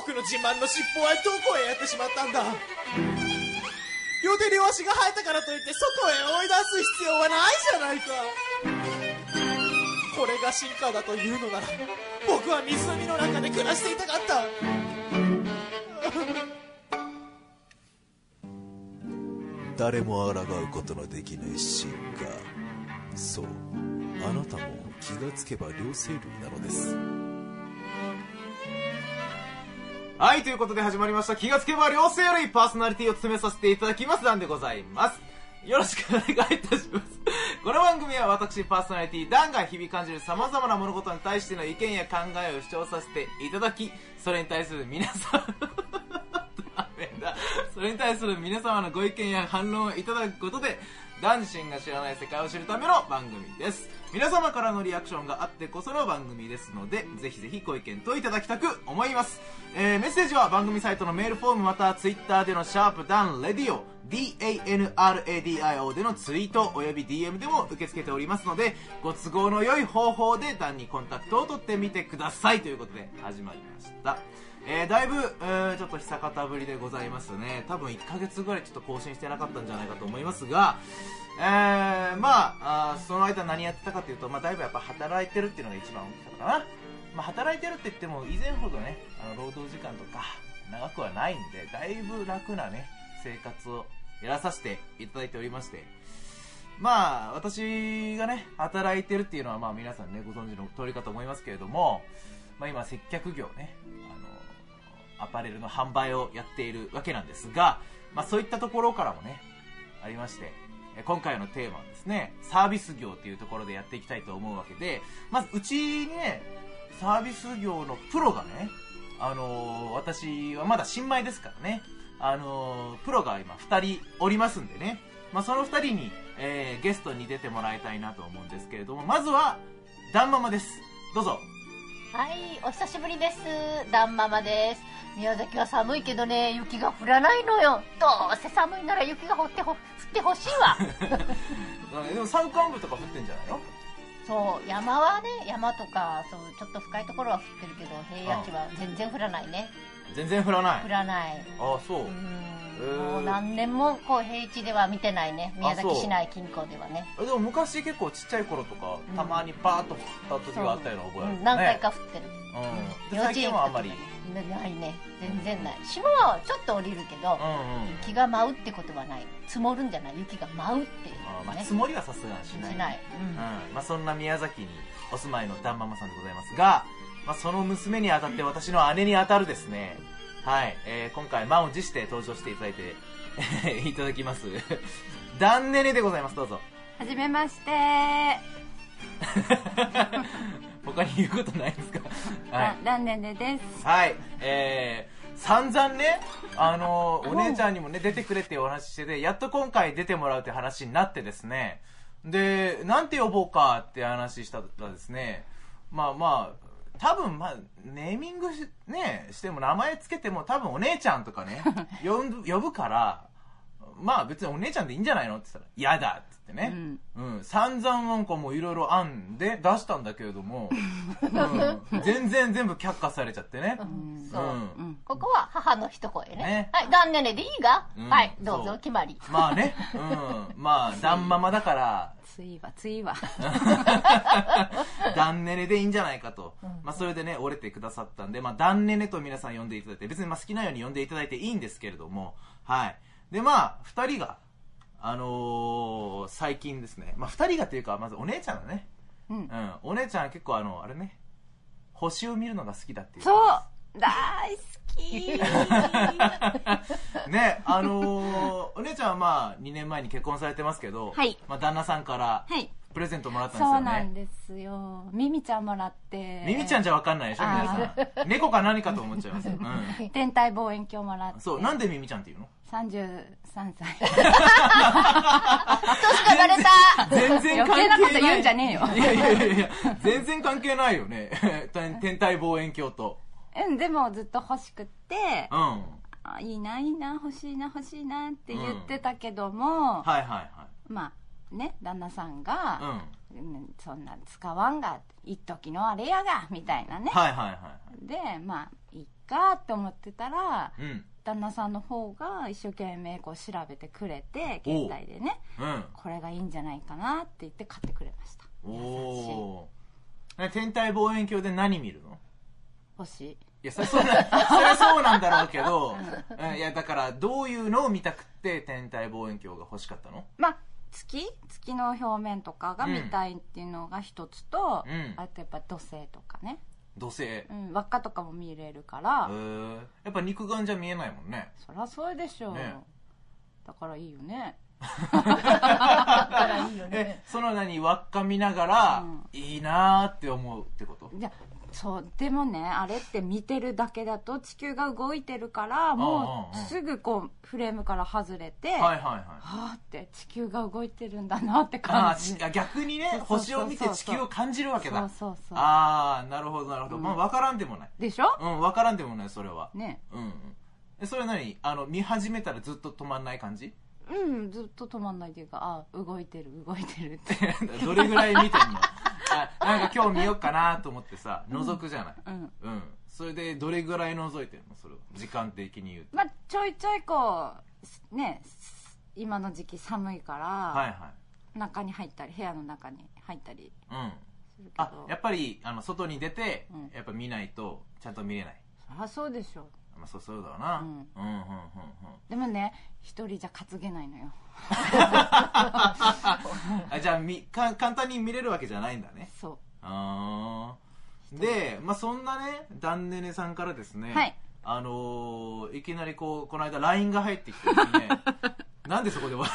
僕の自慢の尻尾はどこへやってしまったんだ。両手両足が生えたからといって外へ追い出す必要はないじゃないか。これが進化だというのなら僕は湖の中で暮らしていたかった。 誰も抗うことのできない進化。そう、あなたも気がつけば両生類なのです。 はい、ということで始まりました気がつけば両生類、パーソナリティを務めさせていただきますダンでございます。よろしくお願いいたします。この番組は私パーソナリティダンが日々感じる様々な物事に対しての意見や考えを主張させていただき、それに対する皆さんそれに対する皆様のご意見や反論をいただくことで、ダン自身が知らない世界を知るための番組です。皆様からのリアクションがあってこその番組ですので、ぜひぜひご意見といただきたく思います。メッセージは番組サイトのメールフォームまたはツイッターでのシャープダンレディオ DANRADIO でのツイートおよび DM でも受け付けておりますので、ご都合の良い方法でダンにコンタクトを取ってみてくださいということで始まりました。だいぶ、ちょっと久方ぶりでございますね。多分1ヶ月ぐらいちょっと更新してなかったんじゃないかと思いますが、その間何やってたかというと、だいぶやっぱ働いてるっていうのが一番大きかったかな。働いてるって言っても以前ほどね、労働時間とか長くはないんで、だいぶ楽なね、生活をやらさせていただいておりまして、私がね、働いてるっていうのは皆さんね、ご存知の通りかと思いますけれども、今接客業ね、アパレルの販売をやっているわけなんですが、そういったところからもねありまして、今回のテーマはですね、サービス業というところでやっていきたいと思うわけで、まずうちにね、サービス業のプロがね、私はまだ新米ですからね、プロが今2人おりますんでね、その2人に、ゲストに出てもらいたいなと思うんですけれども、まずはダンママです。どうぞ。 はい、お久しぶりです。ダンママです。宮崎は寒いけどね、雪が降らないのよ。どうせ寒いなら雪が降ってほしいわ。 でも山間部とか降ってんじゃないの？ そう、山はね、山とかそうちょっと深いところは降ってるけど、平野地は全然降らないね。 全然降らない。 降らない。 ああ、そう。 もう何年も平地では見てないね。宮崎市内近郊ではね。 でも昔結構ちっちゃい頃とか、たまにパーッと降った時があったような覚えあるね。 何回か降ってる。 最近はあんまりないね。全然ない。霜はちょっと降りるけど、雪が舞うってことはない。積もるんじゃない、雪が舞うっていう、 積もりはさすがにしない。 しない。 そんな宮崎にお住まいのダンママさんでございますが、その娘にあたって私の姉にあたるですね、はい、今回満を持して登場していただいていただきますダンネネでございます。どうぞ。 はじめまして。 他に言うことないですか？はい、 ダンネネです。 はい、散々ね、お姉ちゃんにもね出てくれっていうお話してて、やっと今回出てもらうって話になってですね、でなんて呼ぼうかって話したらですね、多分ネーミングねしても名前つけても多分お姉ちゃんとかね呼ぶから、別にお姉ちゃんでいいんじゃないのって言ったら嫌だっつってね、散々なんかもういろいろ案で出したんだけれども、全部却下されちゃってね。 ここは母の一声ね。はい、ダンネネでいいが、はい、どうぞ決まり。 ダンママだからついわダンネネでいいんじゃないかと、それでね折れてくださったんで、ダンネネと皆さん呼んでいただいて、別に好きなように呼んでいただいていいんですけれども、はい。で2人が最近ですね、2人がというかまずお姉ちゃんだね、お姉ちゃん結構あれね、星を見るのが好きだっていう。 そう大好きね、お姉ちゃんは2年前に結婚されてますけど、 はい、 旦那さんからプレゼントもらったんですよね。 そうなんですよ。ミミちゃんもらって。 ミミちゃんじゃ分かんないでしょ皆さん。猫か何かと思っちゃいますよ。 天体望遠鏡もらって。 そう、なんでミミちゃんって言うの ？33歳。 年がバレた。 全然関係ない。 余計なこと言うんじゃねえよ。 いや全然関係ないよね。天体望遠鏡と。 でもずっと欲しくって、いいな欲しいなって言ってたけども、旦那さんが、そんな使わんが一時のあれやがみたいなね、でいっかって思ってたら、旦那さんの方が一生懸命こう調べてくれて、携帯でね、これがいいんじゃないかなって言って買ってくれました。 おー。天体望遠鏡で何見るの？ 星。 いや、それはそうなんだろうけど、いや、だからどういうのを見たくって天体望遠鏡が欲しかったの？ まあ月の表面とかが見たいっていうのが一つと、あとやっぱ土星とかね。 土星、 輪っかとかも見れるから。 やっぱ肉眼じゃ見えないもんね。 そりゃそうでしょう、ね、だからいいよね。 だからいいよね。その輪っか見ながら、いいなーって思うってこと？ いや、そうでもね、あれって見てるだけだと地球が動いてるから、もうすぐこうフレームから外れて、はあって地球が動いてるんだなって感じ。 逆にね、星を見て地球を感じるわけだ。 そうああ、なるほどなるほど。まあ分からんでもないでしょ。 分からんでもない、それはね。 それ何見始めたらずっと止まんない感じ？ ずっと止まんないっていうか、動いてるってどれぐらい見てんの？なんか今日見ようかなと思ってさ、覗くじゃない。それでどれぐらい覗いてるの？それを時間的に言うと。 まあちょいちょいこうね、今の時期寒いから、中に入ったり、部屋の中に入ったりするけど。 やっぱり外に出てやっぱ見ないとちゃんと見れない。 そうでしょ。 まあそうだな。 でもね、一人じゃ担げないのよ。 じゃあ簡単に見れるわけじゃないんだね。 そう。 で、まあそんなね、ダンネネさんからですね、いきなりこの間 LINE が入ってきてですね、なんでそこで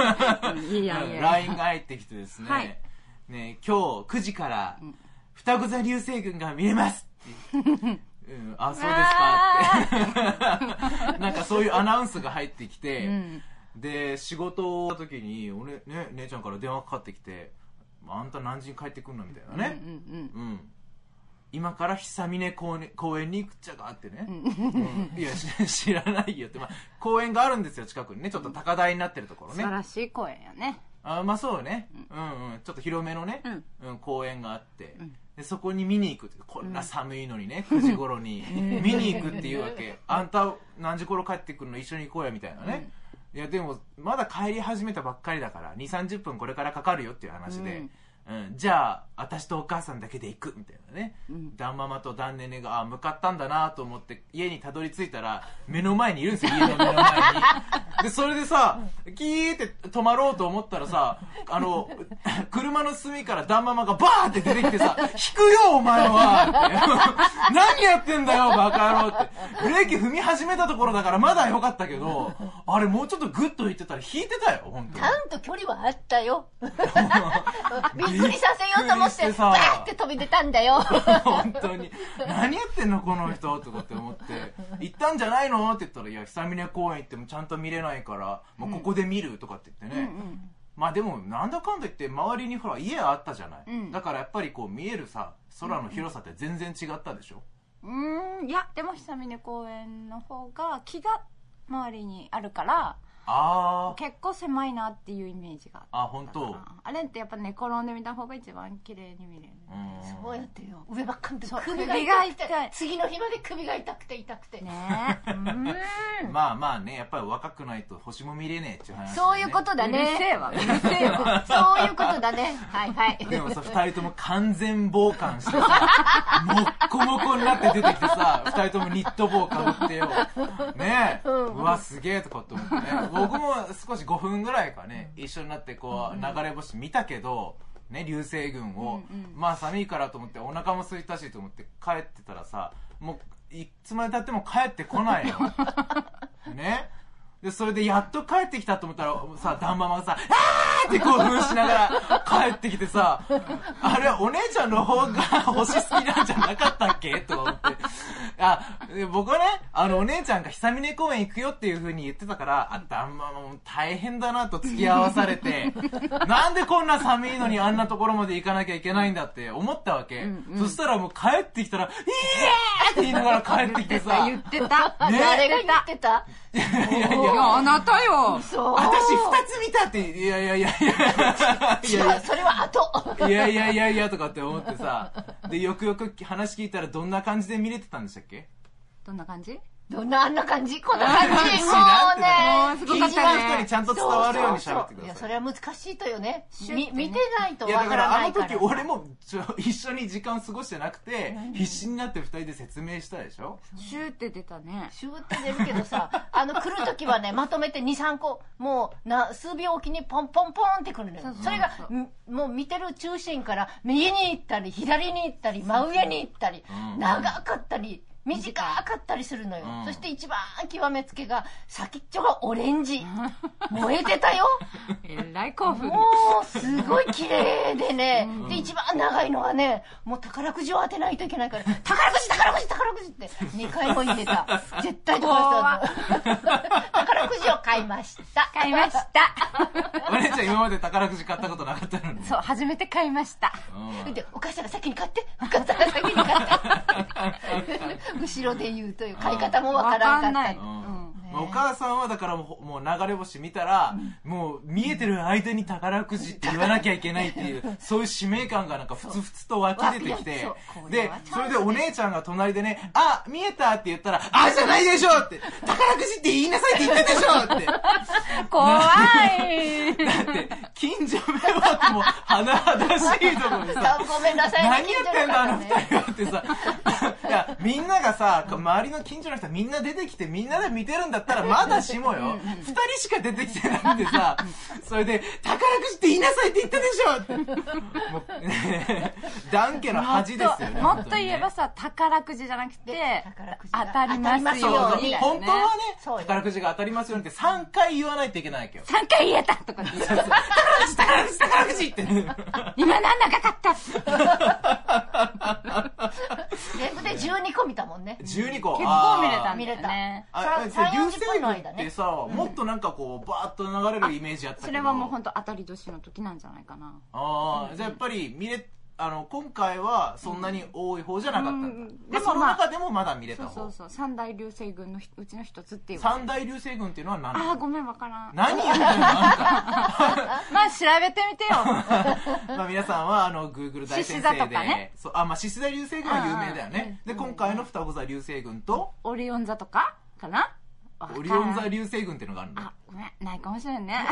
LINE が入ってきてですね、ね、今日9時から双子座流星群が見れますって。そうですかってなんかそういうアナウンスが入ってきて、で仕事の時に姉ちゃんから電話かかってきて、あんた何時に帰ってくんのみたいなね、今から久峰公園に行くっちゃがってね、いや知らないよって、公園があるんですよ、近くにね、ちょっと高台になってるところね。 素晴らしい公園やね。 まあそうね、ちょっと広めのね、公園があって、でそこに見に行くって、こんな寒いのにね、9時頃に見に行くっていうわけ。あんた何時頃帰ってくるの、一緒に行こうやみたいなね。いやでもまだ帰り始めたばっかりだから 2,30 分これからかかるよっていう話で、じゃあ私とお母さんだけで行くみたいなね、ダンママとダンネネが向かったんだなと思って家にたどり着いたら目の前にいるんですよ、家の目の前に。でそれでさ、キーって止まろうと思ったらさ、車の隅からダンママがバーって出てきてさ、引くよお前はって何やってんだよバカ野郎って。ブレーキ踏み始めたところだからまだよかったけど、あれもうちょっとグッといってたら引いてたよ本当に。 ちゃんと距離はあったよ。びっくりさせようと思ってバーって飛び出たんだよ。 本当に何やってんのこの人とかって思って、行ったんじゃないのって言ったら、いや久峰公園行ってもちゃんと見れないからもうここで見るとかって言ってね、まあでもなんだかんだ言って周りにほら家あったじゃない、だからやっぱりこう見えるさ空の広さって全然違ったでしょ。 いやでも久峰公園の方が木が周りにあるから結構狭いなっていうイメージがあった。 本当。 あれってやっぱ寝転んでみた方が一番綺麗に見れる。 そうやってよ、上ばっかり首が痛い。 次の日まで首が痛くてね。 まあね、やっぱり若くないと星も見れねえっていう話、 そういうことだね。 うるせえわそういうことだね。はいでもさ、2人とも完全防寒してさ、もっこもこになって出てきてさ、2人ともニット帽かぶってよねえ、うわすげえとかって思ってね。僕も少し5分ぐらいかね、一緒になってこう流れ星見たけどね、流星群を、まあ寒いからと思ってお腹も空いたしと思って帰ってたらさ、もういつまでたっても帰ってこないのね。でそれでやっと帰ってきたと思ったらさ、ダンママがさ、あーって興奮しながら帰ってきてさ、あれお姉ちゃんの方が星好きなんじゃなかったっけとか思って、僕はね、お姉ちゃんが久峰公園行くよっていう風に言ってたから、ダンママも大変だなと付き合わされてなんでこんな寒いのにあんなところまで行かなきゃいけないんだって思ったわけ、そしたらもう帰ってきたらイエーって言いながら帰ってきてさ、 言ってた、 誰が言ってた？ いやあなたよ。 私2つ見たって、いやそれは後。 いやとかって思ってさ、でよくよく話聞いたらどんな感じで見れてたんでしたっけ？ どんな感じ？ どんなあんな感じこんな感じもうね、 すごかったね。 聞いてる人にちゃんと伝わるように喋ってください。 いや、それは難しいとよね。見てないといや、 わだからあのからないから。 時俺も一緒に時間過ごしてなくて、必死になって二人で説明したでしょ。 シューって出たね。 シューって出るけどさ、来る時はね、まとめて2、3個、もう数秒おきにポンポンポンってくるのよ。それが、もう見てる中心から右に行ったり、左に行ったり、真上に行ったり、長かったり、短かったりするのよ、そして一番極めつけが先っちょがオレンジ燃えてたよえらい興奮。 もうすごい綺麗でね、で一番長いのがね、もう宝くじを当てないといけないから宝くじ宝くじ宝くじって2回も入れた。絶対宝くじを買いました。 買いました。 お姉ちゃん今まで宝くじ買ったことなかったのに。 そう、初めて買いました。 でお母さんが先に買って、お母さんが先に買って後ろで言うという買い方もわからんかった。 お母さんはだからもう流れ星見たら、もう見えてる間に宝くじって言わなきゃいけないっていう、そういう使命感がなんかふつふつと湧き出てきて、で、それでお姉ちゃんが隣でね、あ、見えたって言ったら、あ、じゃないでしょって、宝くじって言いなさいって言ったでしょって。 怖い。 だって、近所迷惑も甚だしいところでさ、 ごめんなさい、 何やってんだあの二人はってさ、いや、みんながさ、周りの近所の人みんな出てきてみんなで見てるんだったらまだしもよ。二人しか出てきてないんでさ、それで、宝くじって言いなさいって言ったでしょって。もう、ね、ダン家の恥ですよね。 もっと言えばさ、宝くじじゃなくて、当たりますように。 本当はね、宝くじが当たりますようにって3回言わないといけないわけよ。 3回言えたとかって言って。 宝くじ宝くじって。 今なんだかかった。 全部で12個見たもんね。 12個。 結構見れたんだよね。 流星群ってさ、もっとなんかこうバーッと流れるイメージあったけど、 それはもう本当当たり年の時なんじゃないかな。 ああ、じゃあやっぱり今回はそんなに多い方じゃなかったんだ。でもその中でもまだ見れた方。 そうそう、三大流星群のうちの一つっていう。 三大流星群っていうのは何？ ああ、ごめん、わからん。 何言ってんのあんた。 まあ調べてみてよ。 まあ皆さんはGoogle 大先生で、ね、そう、まあ獅子座流星群は有名だよね。で今回の双子座流星群とオリオン座とかかな。 オリオン座流星群っていうのがあるんだ。 あ、ごめん、ないかもしれんね。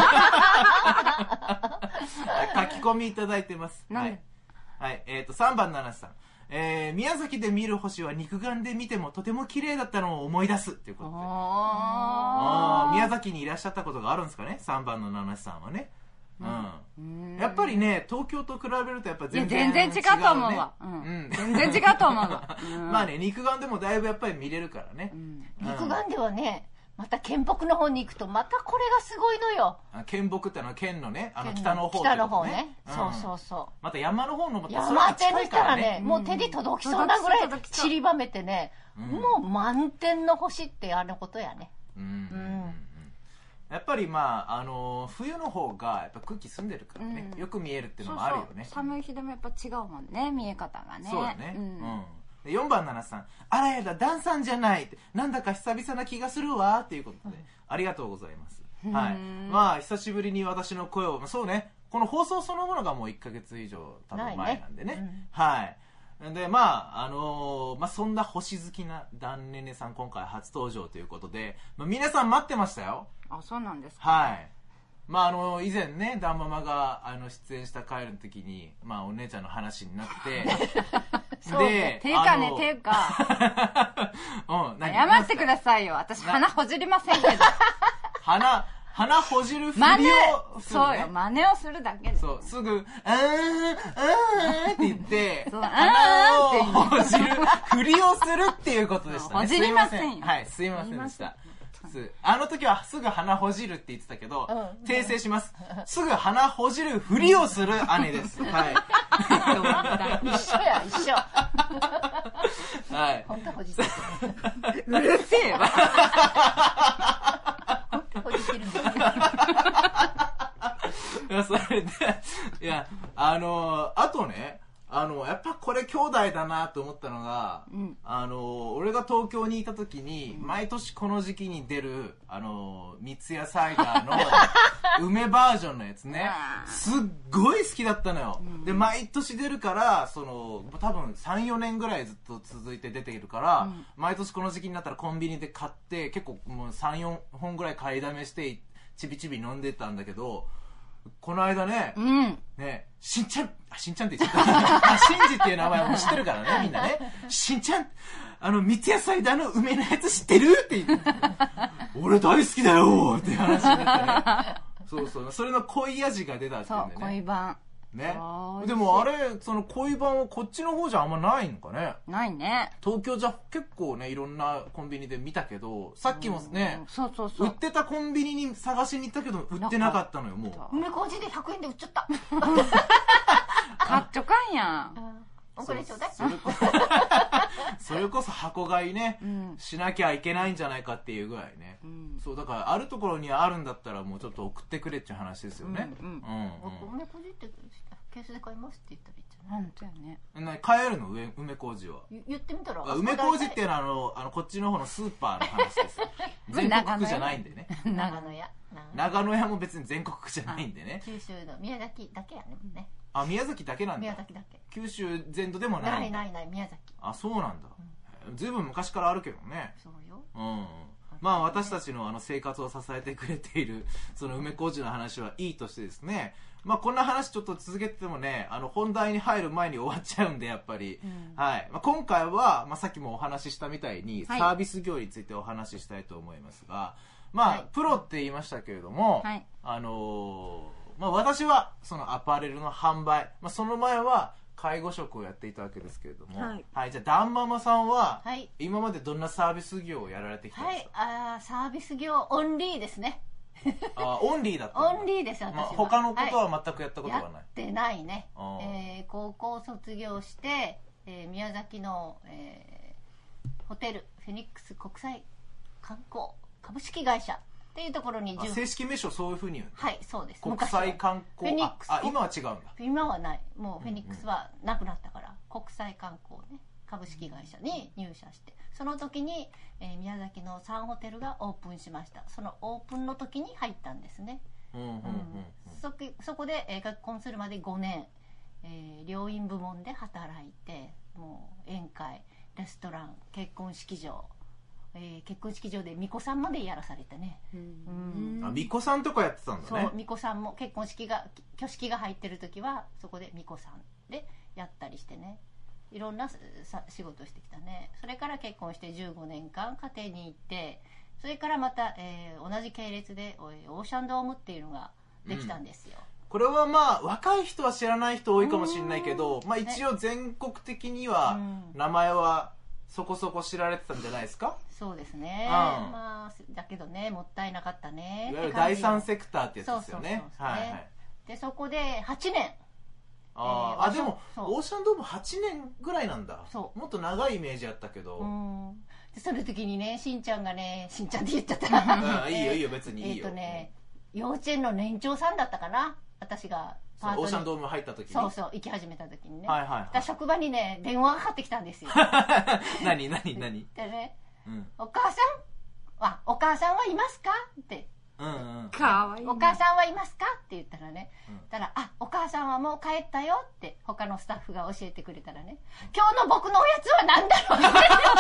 書き込みいただいてます。はい。はい、3番7さん。宮崎で見る星は肉眼で見てもとても綺麗だったのを思い出すっていうことで。宮崎にいらっしゃったことがあるんですかね、3番の7さんはね。やっぱりね、東京と比べるとやっぱ全然違う、ね。 全然違うと思うわ。全然違うと思うわ。 まあね、肉眼でもだいぶやっぱり見れるからね。 肉眼ではね、また県北の方に行くとまたこれがすごいのよ。 県北って県のね、北の方ってことね。 北の方ね。そうそうそう。 また山の方の山手に来たらね、もう手に届きそうなぐらい散りばめてね、もう満天の星ってあのことやね。 やっぱりまあ冬の方がやっぱ空気澄んでるからね、よく見えるっていうのもあるよね。 寒い日でもやっぱ違うもんね、見え方がね。 そうだね。4番7さん、あらやだ、ダンさんじゃないって、なんだか久々な気がするわっていうことで、ありがとうございます。はい。まあ久しぶりに私の声を、そうね、この放送そのものがもう1ヶ月以上多分前なんでね。はい。で、まあそんな星好きなダンネネさん今回初登場ということで、皆さん待ってましたよ。 あ、そうなんですか。 はい。まあ以前ね、ダンママが出演した回の時に、まあお姉ちゃんの話になって、 で、ていうかね、ていうか、謝ってくださいよ。私鼻ほじりませんけど。 鼻ほじるふりをする、ね。 そうよ、真似をするだけで。 そう、すぐ、って言って、鼻をほじるふりをするっていうことでしたね。 ほじりませんよ。 はい、すいませんでした。あの時はすぐ鼻ほじるって言ってたけど、訂正します。すぐ鼻ほじるふりをする姉です。はい。 一緒や、一緒。 はい。 本当ほじってる。 うるせえわ。 ほじってるんだよ。それで、いや、あとね、やっぱこれ兄弟だなと思ったのが、俺が東京にいた時に、毎年この時期に出る、三ツ矢サイダーの梅バージョンのやつね、すっごい好きだったのよ。で、毎年出るから、多分3、4年ぐらいずっと続いて出ているから、毎年この時期になったらコンビニで買って、結構もう3、4本ぐらい買いだめして、ちびちび飲んでたんだけど、この間ね、しんちゃんって言っちゃった。しんじっていう名前も知ってるからね、みんなね。しんちゃん、三ツ矢サイダーの梅のやつ知ってるって言って、俺大好きだよって話になってね。そうそう、それの濃い味が出たっていうんでね。 そう、濃い版。 ね。でもあれ、その濃い版はこっちの方じゃあんまないのかね。 ないね。 東京じゃ結構ね、いろんなコンビニで見たけど、さっきもね、売ってたコンビニに探しに行ったけど、売ってなかったのよ、もう。 梅小路で100円で売っちゃった。 買っちょかんやん。 お金ちょうだい。 それこそ箱買いね、しなきゃいけないんじゃないかっていうぐらいね。そう、だからあるところにあるんだったらもうちょっと送ってくれっていう話ですよね。 梅小路ってケースで買いますって言ったらいいんじゃない？ 本当やね。 買えるの梅小路は。 言ってみたら。 梅小路っていうのはこっちの方のスーパーの話です。全国区じゃないんでね。 長野屋。 長野屋も別に全国区じゃないんでね。 九州の宮崎だけやね。 あ、宮崎だけなんだ。 宮崎だけ。 九州全土でもない。 ない、宮崎。 あ、そうなんだ。ずいぶん昔からあるけどね。 そうよ。 まあ私たちの生活を支えてくれているその梅小路の話はいいとしてですね、まあこんな話ちょっと続けててもね、本題に入る前に終わっちゃうんで、やっぱり、はい。まあ、今回は、まあさっきもお話ししたみたいに、サービス業についてお話ししたいと思いますが、まあ、プロって言いましたけれども、まあ私はそのアパレルの販売、まあその前は介護職をやっていたわけですけれども、はい、じゃあダンママさんは、今までどんなサービス業をやられてきたんですか？ サービス業オンリーですね。 オンリーだったんだ。 オンリーです私は。 他のことは全くやったことはない。 やってないね。高校卒業して、宮崎の、ホテルフェニックス国際観光株式会社っていうところに正式名称そういうふうに言うの？ はい、そうです。 国際観光。今は違うんだ。 今はない。もうフェニックスはなくなったから、国際観光ね、株式会社に入社して、その時に、宮崎の3ホテルがオープンしました。そのオープンの時に入ったんですね。そこで、結婚するまで5年、療院部門で働いて、もう宴会、レストラン、結婚式場、結婚式場で巫女さんまでやらされてね。 巫女さんとかやってたんだね。 そう、巫女さんも結婚式が挙式が入ってる時はそこで巫女さんでやったりしてね、いろんな仕事をしてきたね。それから結婚して15年間家庭に行って、それからまた、同じ系列でオーシャンドームっていうのができたんですよ。 これはまあ若い人は知らない人多いかもしれないけど、まあ一応全国的には名前はそこそこ知られてたんじゃないですか？ そうですね。まあだけどね、もったいなかったね。 いわゆる第三セクターってやつですよね。 でそこで8年。 でもオーシャンドーム8年ぐらいなんだ。もっと長いイメージあったけど。 でその時にね、しんちゃんがね、しんちゃんって言っちゃった。 いいよいいよ、別にいいよ。 幼稚園の年長さんだったかな、私が。 オーシャンドーム入った時に。 そうそう、行き始めた時にね。職場にね、電話がかかってきたんですよ。 何でね、お母さんはいますかって。 かわいい。 お母さんはいますかって言ったらね、お母さんはもう帰ったよって他のスタッフが教えてくれたらね、今日の僕のおやつは何だろうね。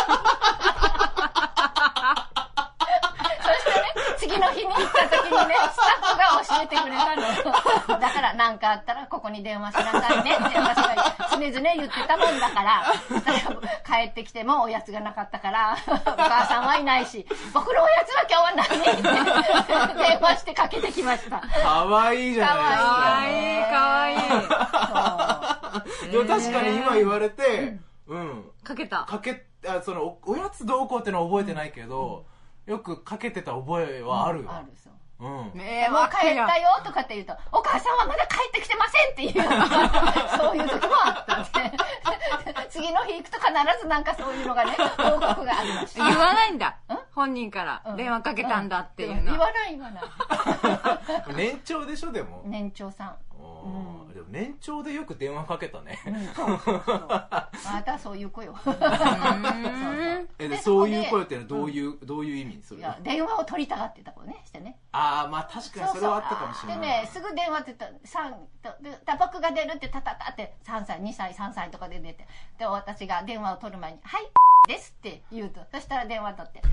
そしてね、次の日に行った時にね、スタッフが教えてくれたの。だから何かあったらここに電話しなさいねって私が常々言ってたもんだから、帰ってきてもおやつがなかったから、お母さんはいないし、僕のおやつは今日は何って電話してかけてきました。 かわいいじゃないですか。 かわいい。 でも確かに今言われて、 かけた。 そのおやつどうこうってのは覚えてないけど、よくかけてた覚えはあるよ。 あるそう。 もう帰ったよとかって言うと、お母さんはまだ帰ってきてませんっていうそういう時もあったんで次の日行くと必ずなんかそういうのがね、報告がありました。 言わないんだ、本人から電話かけたんだっていうの。 言わない年長でしょ？でも年長さん。 でも年長でよく電話かけたね。 そうそうそう。またそういう子よ。 でそういう声ってのはどういう意味にするの？ いや、電話を取りたがってた子ね、してね。 ああ、まあ確かにそれはあったかもしれない。 でね、すぐ電話って言ったら、タバコが出るってタタタって3歳、2歳、3歳とかで出て、で、私が電話を取る前に、はい、ですって言うと、そしたら電話取って、はい、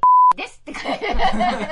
ですって書いて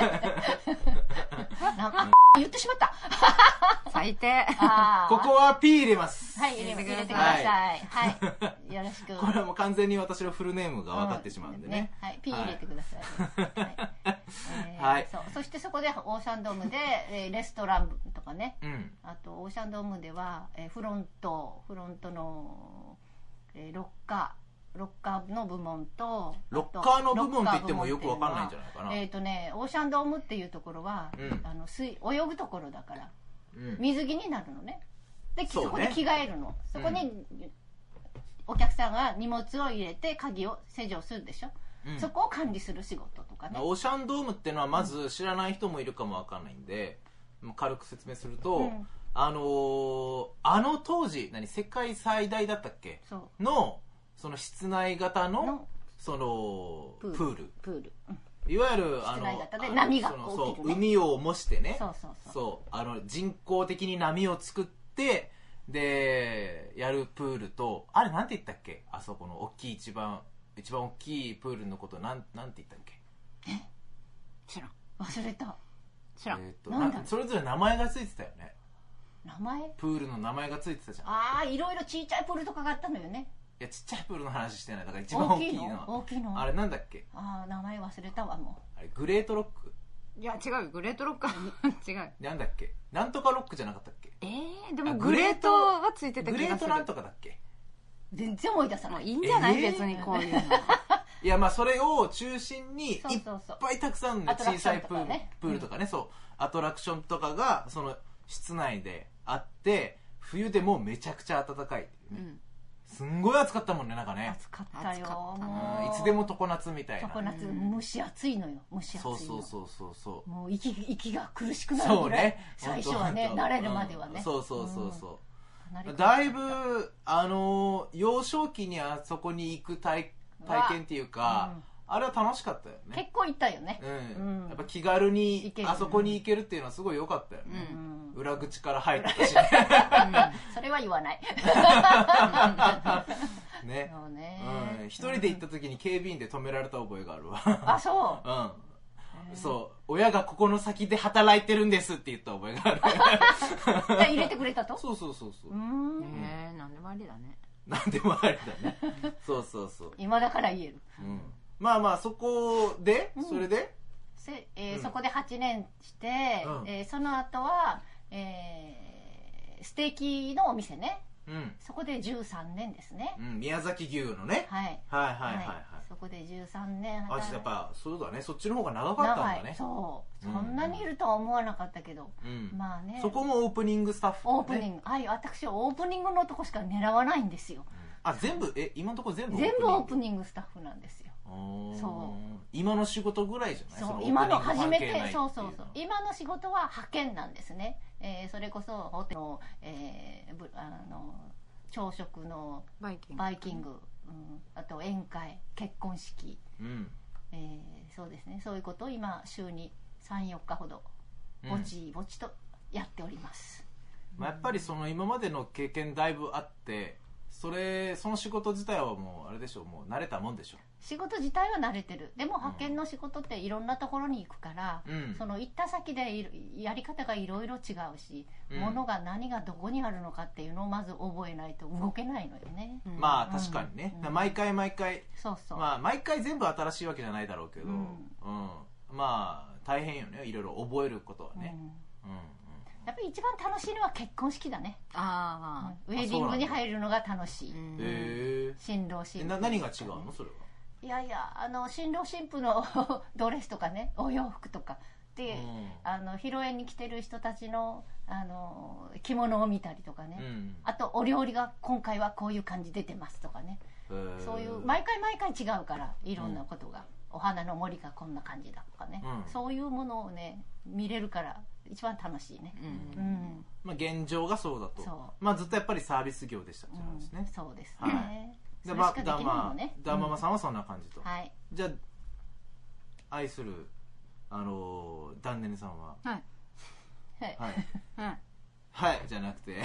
言ってしまった。 最低。 ここは P 入れます。 はい、入れてください。はい。よろしく。 これはもう完全に私のフルネームが分かってしまうんでね。 はい、P 入れてください。 はい。 そしてそこでオーシャンドームでレストランとかね。あとオーシャンドームではフロントのロッカーの部門と、 ロッカーの部門って言ってもよくわかんないんじゃないかな。 オーシャンドームっていうところは、泳ぐところだから、水着になるのね。で、そこで着替えるの。そこにお客さんが荷物を入れて鍵を施錠するでしょ。そこを管理する仕事とかね。 オーシャンドームっていうのはまず知らない人もいるかもわかんないんで、軽く説明すると、当時世界最大だったっけのその室内型のそのプール、いわゆる室内型で波がこう海を模してね、人工的に波を作ってでやるプールと、あれなんて言ったっけ、あそこの大きい一番大きいプールのことなんて言ったっけ？ 知らん、忘れた。知らん。 それぞれ名前がついてたよね。 名前？ プールの名前がついてたじゃん。 ああ、いろいろちっちゃいプールとかがあったのよね。 いや、ちっちゃいプールの話してない。だから一番大きいの。 大きいの。 あれなんだっけ？ ああ、名前忘れたわ、もう。あれ、グレートロック？ いや、違う、グレートロックは違う。 なんだっけ？なんとかロックじゃなかったっけ？ でもグレートはついてた気がする。 グレートなんとかだっけ？ 全然思い出さない。 いいんじゃない？別にこういうの。 いや、まあそれを中心にいっぱいたくさんの小さいプールとかね、アトラクションとかがその室内であって、冬でもめちゃくちゃ暖かいっていうね。すんごい暑かったもんね、なんかね。 暑かったよ。 いつでも常夏みたいな。 常夏、蒸し暑いのよ。蒸し暑いの。 そう。 もう息が苦しくなるぐらい。最初はね、慣れるまではね。 そう。だいぶ幼少期にあそこに行く体験っていうか、あれは楽しかったよね。 結構行ったよね。 やっぱ気軽にあそこに行けるっていうのはすごい良かったよね。裏口から入ってたしね。 それは言わない。 ね。一人で行った時に警備員で止められた覚えがあるわ。 あ、そう。 そう。親がここの先で働いてるんですって言った覚えがある。 じゃあ入れてくれたと？ そう。 なんでもありだね。 なんでもありだね。そう。 今だから言える。 まあそこで、それでそこで8年して、その後は、ステーキのお店ね。そこで13年ですね。 宮崎牛のね。はい。 そこで13年やっぱそうだね、そっちの方が長かったんだね。 そんなにいるとは思わなかったけど、まあね。 そこもオープニングスタッフ。 オープニング、私はオープニングのとこしか狙わないんですよ。 全部今のところ全部オープニングスタッフなんですよ。 今の仕事ぐらいじゃない？ 今の初めて、そう今の仕事は派遣なんですね。それこそホテルの朝食のバイキング、あと宴会、結婚式、そうですね、そういうことを今週に 3,4 日ほどぼちぼちとやっております。 やっぱりその今までの経験だいぶあって、その仕事自体はもうあれでしょう、もう慣れたもんでしょ。 仕事自体は慣れてる。でも派遣の仕事っていろんなところに行くから、その行った先でやり方がいろいろ違うし、物が何がどこにあるのかっていうのをまず覚えないと動けないのよね。 まあ確かにね、毎回そうまあ毎回全部新しいわけじゃないだろうけど、まあ大変よね、いろいろ覚えることはね。やっぱり一番楽しいのは結婚式だね。ウェディングに入るのが楽しい。新郎新婦。何が違うのそれは？ いや新郎新婦のドレスとかね、お洋服とかで、披露宴に来てる人たちの着物を見たりとかね、あとお料理が今回はこういう感じ出てますとかね、そういう毎回違うから、いろんなことが、お花の森がこんな感じだとかね、そういうものをね見れるから一番楽しいね。 まあ現状がそうだと。まあずっとやっぱりサービス業でしたってことですね。 そうですね。 ダンママさんはそんな感じと。じゃあ、愛する、ダンネネさんは。はいじゃなくて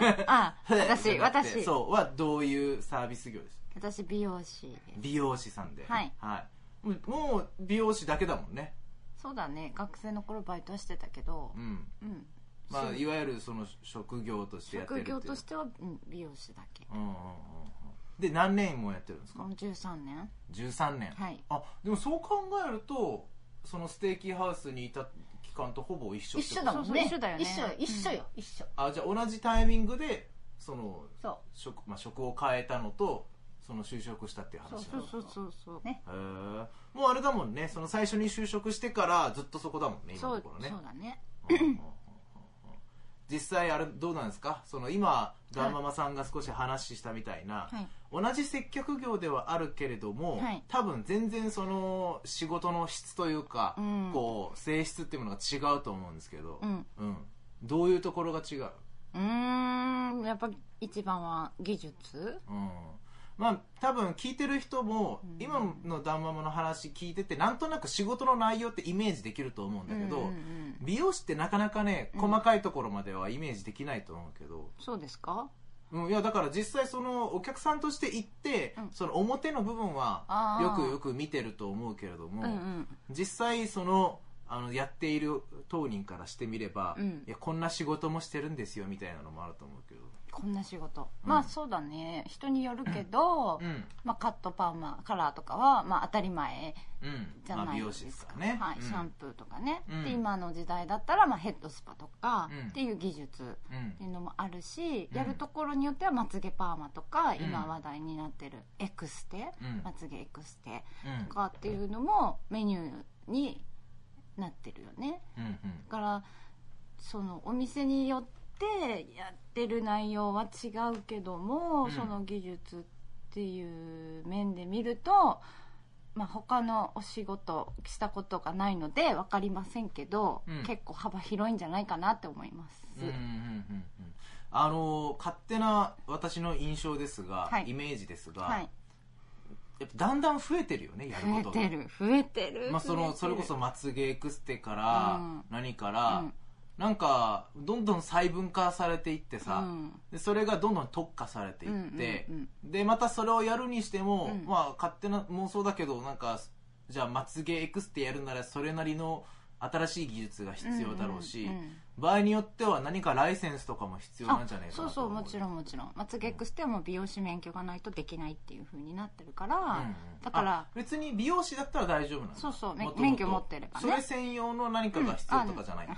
私そうはどういうサービス業ですか？ 私美容師です。 美容師さんで、もう美容師だけだもんね。 そうだね、学生の頃バイトはしてたけど、 まあいわゆるその職業としてやってるっていう。 職業としては、美容師だけ。 で何年もやってるんですか ？13年。 13年。あ、でもそう考えるとそのステーキハウスにいた期間とほぼ一緒。 一緒だもんね。 一緒だよね。 一緒よ、一緒。 あ、じゃあ同じタイミングでその職を変えたのとその就職したっていう話。 そうね。 もうあれだもんね、その最初に就職してからずっとそこだもんね、今のところね。 そうだね。 実際あれどうなんですか？その今ダンママさんが少し話したみたいな、同じ接客業ではあるけれども、多分全然その仕事の質というか、こう性質っていうものが違うと思うんですけど、どういうところが違う？ やっぱ一番は技術。 まあ多分聞いてる人も今のダンママの話聞いててなんとなく仕事の内容ってイメージできると思うんだけど、美容師ってなかなかね細かいところまではイメージできないと思うけど。 そうですか？ いやだから実際そのお客さんとして行って、その表の部分はよく見てると思うけれども、実際そのやっている当人からしてみれば、いやこんな仕事もしてるんですよみたいなのもあると思うけど。 こんな仕事、まあそうだね、人によるけど、まあ、カットパーマカラーとかは、まあ、当たり前じゃないですか、シャンプーとかね、で今の時代だったら、まあ、ヘッドスパとかっていう技術っていうのもあるし、やるところによってはまつげパーマとか、今話題になってるエクステ、まつげエクステとかっていうのもメニューになってるよね。だからそのお店によってやってる内容は違うけども、その技術っていう面で見ると、まあ、他のお仕事したことがないので分かりませんけど、結構幅広いんじゃないかなって思います。 勝手な私の印象ですが、イメージですが、やっぱだんだん増えてるよね、やることが。 増えてる、 まあ、それこそまつげエクステから何から、なんかどんどん細分化されていってさ、でそれがどんどん特化されていって、でまたそれをやるにしても、まあ勝手な妄想だけど、なんかじゃあまつげエクステやるならそれなりの新しい技術が必要だろうし、場合によっては何かライセンスとかも必要なんじゃないかなと思う。 もちろんまつげエクステはもう美容師免許がないとできないっていう風になってるから、だから別に美容師だったら大丈夫なんだ。 そう免許持ってればね。 それ専用の何かが必要とかじゃないの。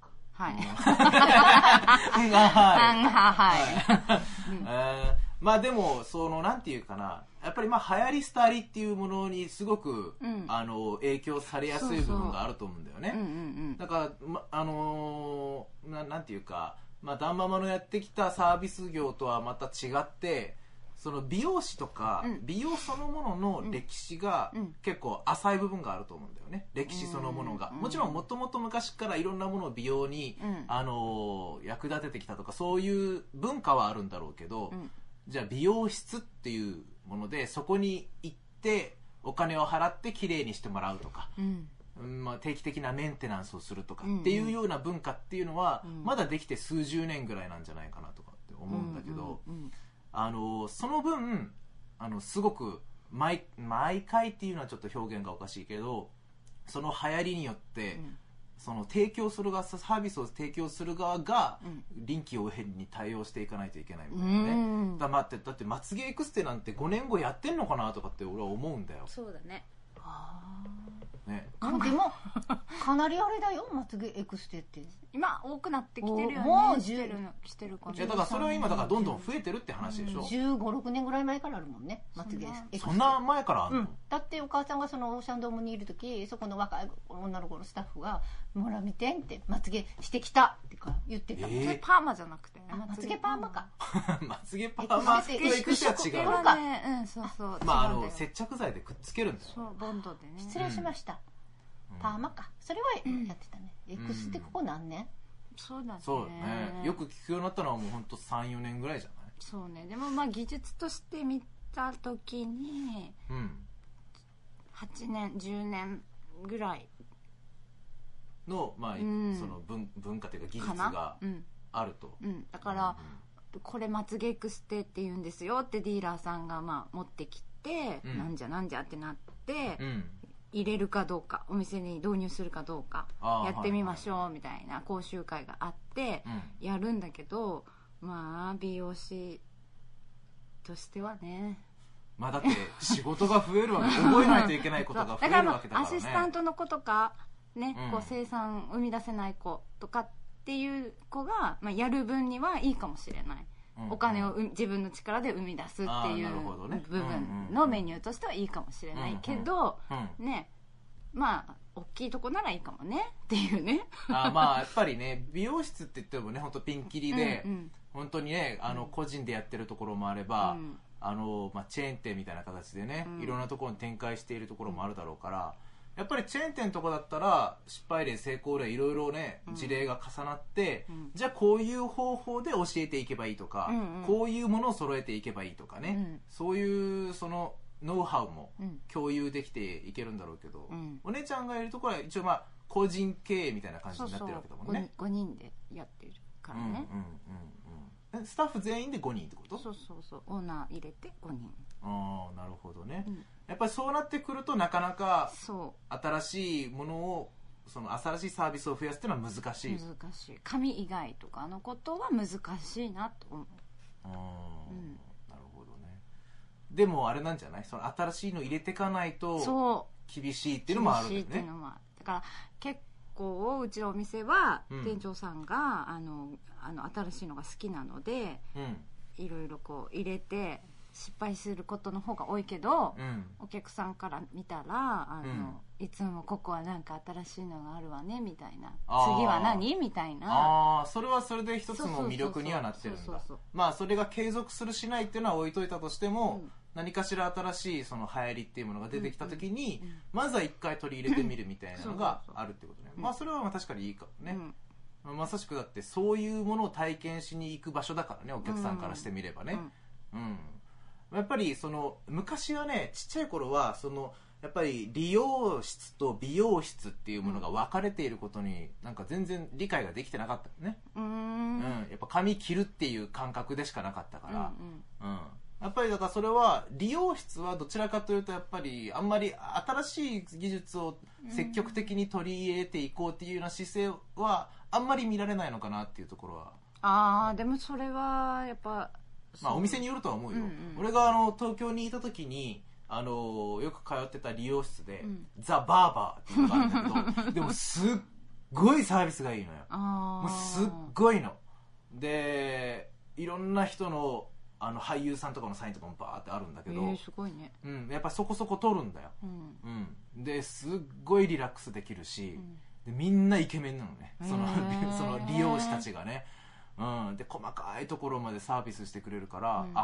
まあでもそのなんていうかな、やっぱりまあ流行り廃りっていうものにすごく、影響されやすい部分があると思うんだよね。だからなんていうか、まあダンママのやってきたサービス業とはまた違って、その美容師とか、美容そのものの歴史が結構浅い部分があると思うんだよね。歴史そのものが、もちろんもともと昔からいろんなものを美容に、役立ててきたとかそういう文化はあるんだろうけど、じゃあ美容室っていうものでそこに行ってお金を払ってきれいにしてもらうとか、まあ、定期的なメンテナンスをするとかっていうような文化っていうのは、まだできて数十年ぐらいなんじゃないかなとかって思うんだけど、その分すごく毎回っていうのはちょっと表現がおかしいけど、その流行りによって、その提供する側、サービスを提供する側が臨機応変に対応していかないといけないみたいなね。だってまつげエクステなんて5年後やってんのかなとかって俺は思うんだよ。 そうだね。 でもかなりあれだよ、まつげエクステって今多くなってきてるよね。 もうしてるかも。 だからそれは今だからどんどん増えてるって話でしょ。 15、6年ぐらい前からあるもんね、まつげエクステ。 そんな前からあるの？ だってお母さんがそのオーシャンドームにいる時、そこの若い女の子のスタッフが「ほら見てん」って「まつげしてきた」って言ってた。 それパーマじゃなくてまつげパーマか。 まつげパーマとエクステは違うか。そう。 まあ接着剤でくっつけるんですよ。 そう、ボンドでね。 失礼しました。 パーマか。それはやってたね。エクステここ何年？ そうだね。 そうだね。よく聞くようになったのはもうほんと3、4年ぐらいじゃない？ そうね。でもまあ技術として見た時に、8年、10年ぐらいの、まあ、その文化というか技術があると。 だから、これまつげエクステって言うんですよってディーラーさんがまあ持ってきて、なんじゃってなって、入れるかどうか、お店に導入するかどうかやってみましょうみたいな講習会があってやるんだけど、まあ美容師としてはね、 まあだって仕事が増えるわけ覚えないといけないことが増えるわけだからね。 アシスタントの子とかね、こう生産生み出せない子とかっていう子が、まあ、やる分にはいいかもしれない、お金を自分の力で生み出すっていう部分のメニューとしてはいいかもしれないけど、ね、まあ大きいとこならいいかもねっていうね。 まあやっぱりね、美容室って言ってもね、本当ピンキリで、本当にね、個人でやってるところもあれば、まあ、チェーン店みたいな形でね、いろんなところに展開しているところもあるだろうから、やっぱりチェーン店とかだったら失敗例成功例いろいろね事例が重なって、じゃあこういう方法で教えていけばいいとか、こういうものを揃えていけばいいとかね、そういうそのノウハウも共有できていけるんだろうけど、お姉ちゃんがいるところは一応まあ個人経営みたいな感じになってるわけだもんね。 5人でやってるからね。 スタッフ全員で5人ってこと？ そうオーナー入れて5人。 ああ、なるほどね、やっぱりそうなってくるとなかなか新しいものを、その新しいサービスを増やすっていうのは難しい。 髪以外とかのことは難しいなと思う。 なるほどね。でもあれなんじゃない、その新しいの入れていかないと厳しいっていうのもあるんだよね。 だから結構うちのお店は店長さんが、新しいのが好きなので、いろいろこう入れて失敗することの方が多いけど、お客さんから見たらいつもここはなんか新しいのがあるわねみたいな、次は何みたいな。 それはそれで一つの魅力にはなってるんだ。まあそれが継続するしないっていうのは置いといたとしても、何かしら新しいその流行りっていうものが出てきた時に、まずは一回取り入れてみるみたいなのがあるってことね。まあそれは確かにいいかもね。まさしくだってそういうものを体験しに行く場所だからね、お客さんからしてみればね。やっぱりその昔はね、ちっちゃい頃はそのやっぱり理容室と美容室っていうものが分かれていることになんか全然理解ができてなかったよね。やっぱ髪切るっていう感覚でしかなかったから、やっぱりだからそれは理容室はどちらかというとやっぱりあんまり新しい技術を積極的に取り入れていこうっていうような姿勢はあんまり見られないのかなっていうところは。 でもそれはやっぱまあお店によるとは思うよ。俺が東京にいた時によく通ってた理容室で、ザ・バーバーっていうのがあるんだけどでもすっごいサービスがいいのよ。もうすっごいので、いろんな人の俳優さんとかのサインとかもバーってあるんだけど、 すごいね。 やっぱそこそこ撮るんだよ。ですっごいリラックスできるし、でみんなイケメンなのね、その理容師たちがね。で細かいところまでサービスしてくれるから、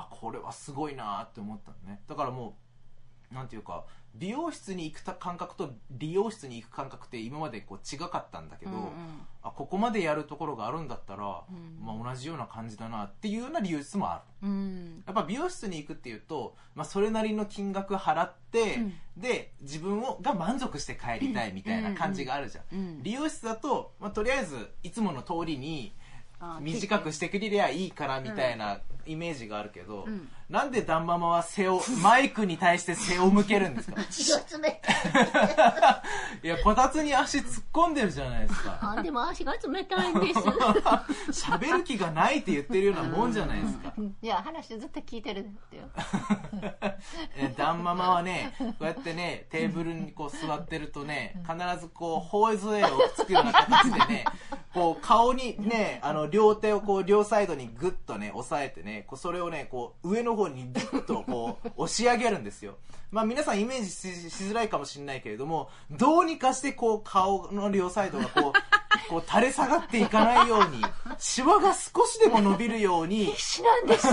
これはすごいなって思ったのね。だからもうなんていうか、美容室に行く感覚と理容室に行く感覚って今までこう違かったんだけど、ここまでやるところがあるんだったら、まあ、同じような感じだなっていうような理容室もある。やっぱ美容室に行くっていうと、まあ、それなりの金額払って、で自分が満足して帰りたいみたいな感じがあるじゃん。理容室だと、まあ、とりあえずいつもの通りに短くしてくれりゃいいからみたいなイメージがあるけど、なんでダンママはマイクに対して背を向けるんですか？ 血が冷たい。いや、こたつに足突っ込んでるじゃないですか。 でも足が冷たいんです。 喋る気がないって言ってるようなもんじゃないですか。 いや、話ずっと聞いてるってよ。 ダンママはね、こうやってね、テーブルにこう座ってるとね、必ずこう頬杖をつくような形でね、こう顔にね、両手をこう両サイドにグッとね押さえてね、それをねこう上の方にグッとこう押し上げるんですよ。まあ皆さんイメージしづらいかもしれないけれども、どうにかしてこう顔の両サイドがこう垂れ下がっていかないように、シワが少しでも伸びるように必死なんです。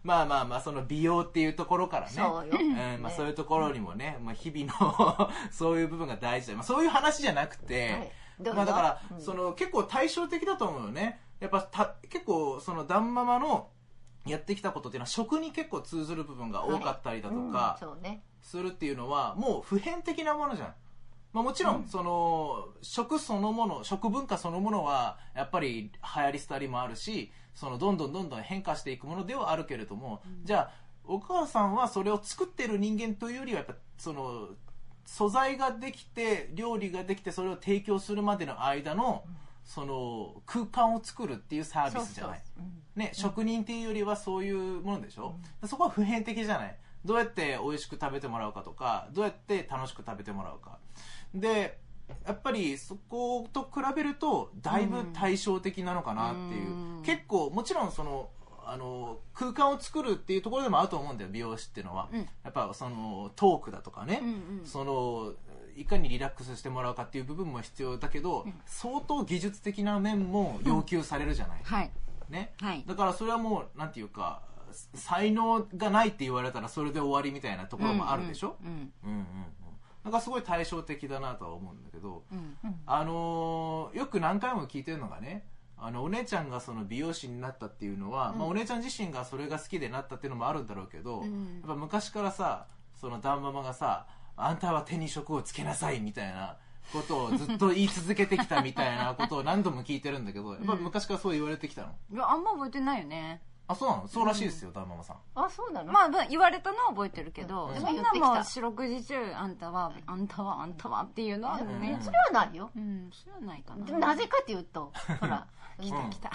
まあまあまあ、その美容っていうところからね。 そうよ。 まあそういうところにもね、まあ日々のそういう部分が大事で、まあそういう話じゃなくて、まあだから、その結構対照的だと思うよね。やっぱ結構そのダンママのやってきたことっていうのは食に結構通ずる部分が多かったりだとか、するっていうのはもう普遍的なものじゃん。まあ、もちろん、その食そのもの、食文化そのものはやっぱり流行り廃りもあるし、そのどんどん変化していくものではあるけれども、じゃあお母さんはそれを作ってる人間というよりはやっぱその素材ができて料理ができてそれを提供するまでの間のその空間を作るっていうサービスじゃない、ね、職人っていうよりはそういうものでしょ、そこは普遍的じゃない。どうやって美味しく食べてもらうかとか、どうやって楽しく食べてもらうかで、やっぱりそこと比べるとだいぶ対照的なのかなっていう、結構もちろんその空間を作るっていうところでもあると思うんだよ、美容師っていうのは、やっぱそのトークだとかね、そのいかにリラックスしてもらうかっていう部分も必要だけど、相当技術的な面も要求されるじゃない、ね、だからそれはもうなんていうか才能がないって言われたらそれで終わりみたいなところもあるでしょ。なんかすごい対照的だなとは思うんだけど、よく何回も聞いてるのがね、お姉ちゃんがその美容師になったっていうのは、まあ、お姉ちゃん自身がそれが好きでなったっていうのもあるんだろうけど、やっぱ昔からさそのダンママがさ、あんたは手に職をつけなさいみたいなことをずっと言い続けてきたみたいなことを何度も聞いてるんだけど、やっぱ昔からそう言われてきたの？ いや、あんま覚えてないよね。 あ、そうなの？そうらしいですよ、ダンママさん。 あ、そうなの？ まあ言われたのは覚えてるけど、そんなもん四六時中あんたはっていうのはね、 それはないよ。 それはないかな。 なぜかというと、ほら、 来た。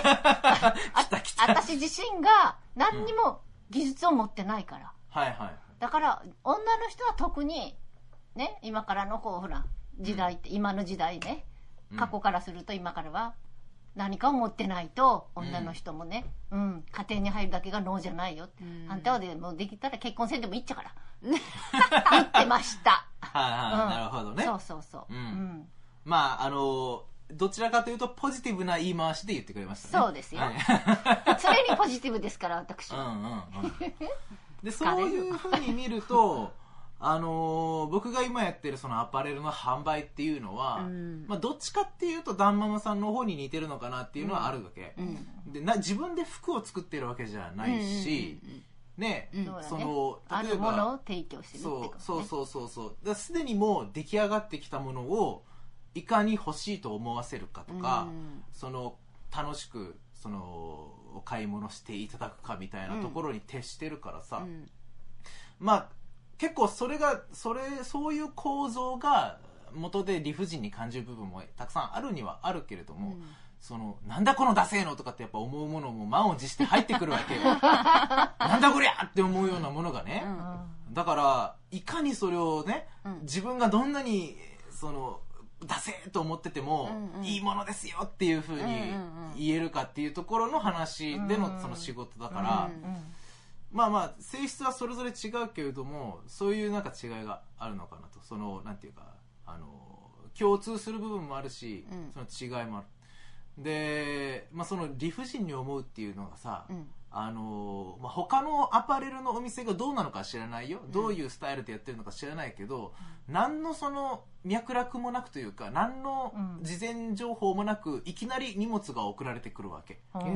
私自身が何にも技術を持ってないから。だから女の人は特にね、今からのこうほら時代って、今の時代ね、過去からすると今からは何かを持ってないと女の人もね、家庭に入るだけが能じゃないよ、あんたはでもできたら結婚せんでもいいっちゃから言ってました。 なるほどね。 そう、 まあどちらかというとポジティブな言い回しで言ってくれましたね。 そうですよ、常にポジティブですから私は。 でそういうふうに見ると僕が今やってるそのアパレルの販売っていうのは、まあ、どっちかっていうとダンママさんの方に似てるのかなっていうのはあるわけ、で自分で服を作ってるわけじゃないし、ね、そのあるものを提供してるってことね。 そうすでにもう出来上がってきたものをいかに欲しいと思わせるかとか、その楽しくそのお買い物していただくかみたいなところに徹してるからさ、まあ結構そういう構造が元で理不尽に感じる部分もたくさんあるにはあるけれども、そのなんだこのダセーのとかってやっぱ思うものも満を持して入ってくるわけよなんだこりゃって思うようなものがね、だからいかにそれをね、自分がどんなにそのダセーと思ってても、いいものですよっていうふうに言えるかっていうところの話でのその仕事だから、まあ性質はそれぞれ違うけれども、そういうなんか違いがあるのかなと。そのなんていうか共通する部分もあるし、その違いもある。で、まあ、その理不尽に思うっていうのがさ、まあ、他のアパレルのお店がどうなのか知らないよ、どういうスタイルでやってるのか知らないけど、何のその脈絡もなくというか、何の事前情報もなくいきなり荷物が送られてくるわけ。そう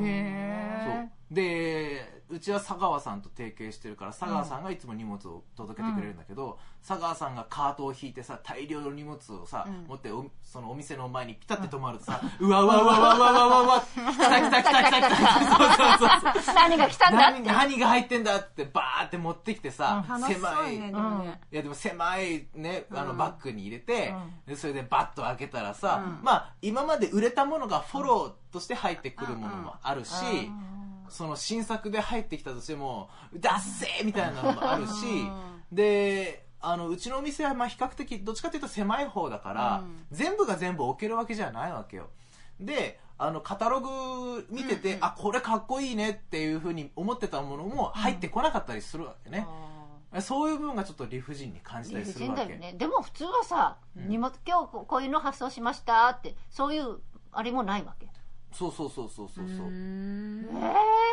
で、うちは佐川さんと提携してるから、佐川さんがいつも荷物を届けてくれるんだけど、佐川さんがカートを引いてさ、大量の荷物をさ、持ってそのお店の前にピタッて止まるとさ、うわ来た何が来たんだって、 何が入ってんだってバーって持ってきてさ、狭い、 いやでも狭いね、バッグに入れて、でそれでバッと開けたらさ、まあ今まで売れたものがフォローとして入ってくるものもあるし、その新作で入ってきたとしてもダッセーみたいなのもあるし、でうちのお店はまあ比較的どっちかというと狭い方だから、全部が全部置けるわけじゃないわけよ。でカタログ見てて、あ、これかっこいいねっていうふうに思ってたものも入ってこなかったりするわけね。そういう部分がちょっと理不尽に感じたりするわけ。 理不尽だよね。でも普通はさ、荷物今日こういうの発送しましたってそういうあれもないわけ。 そう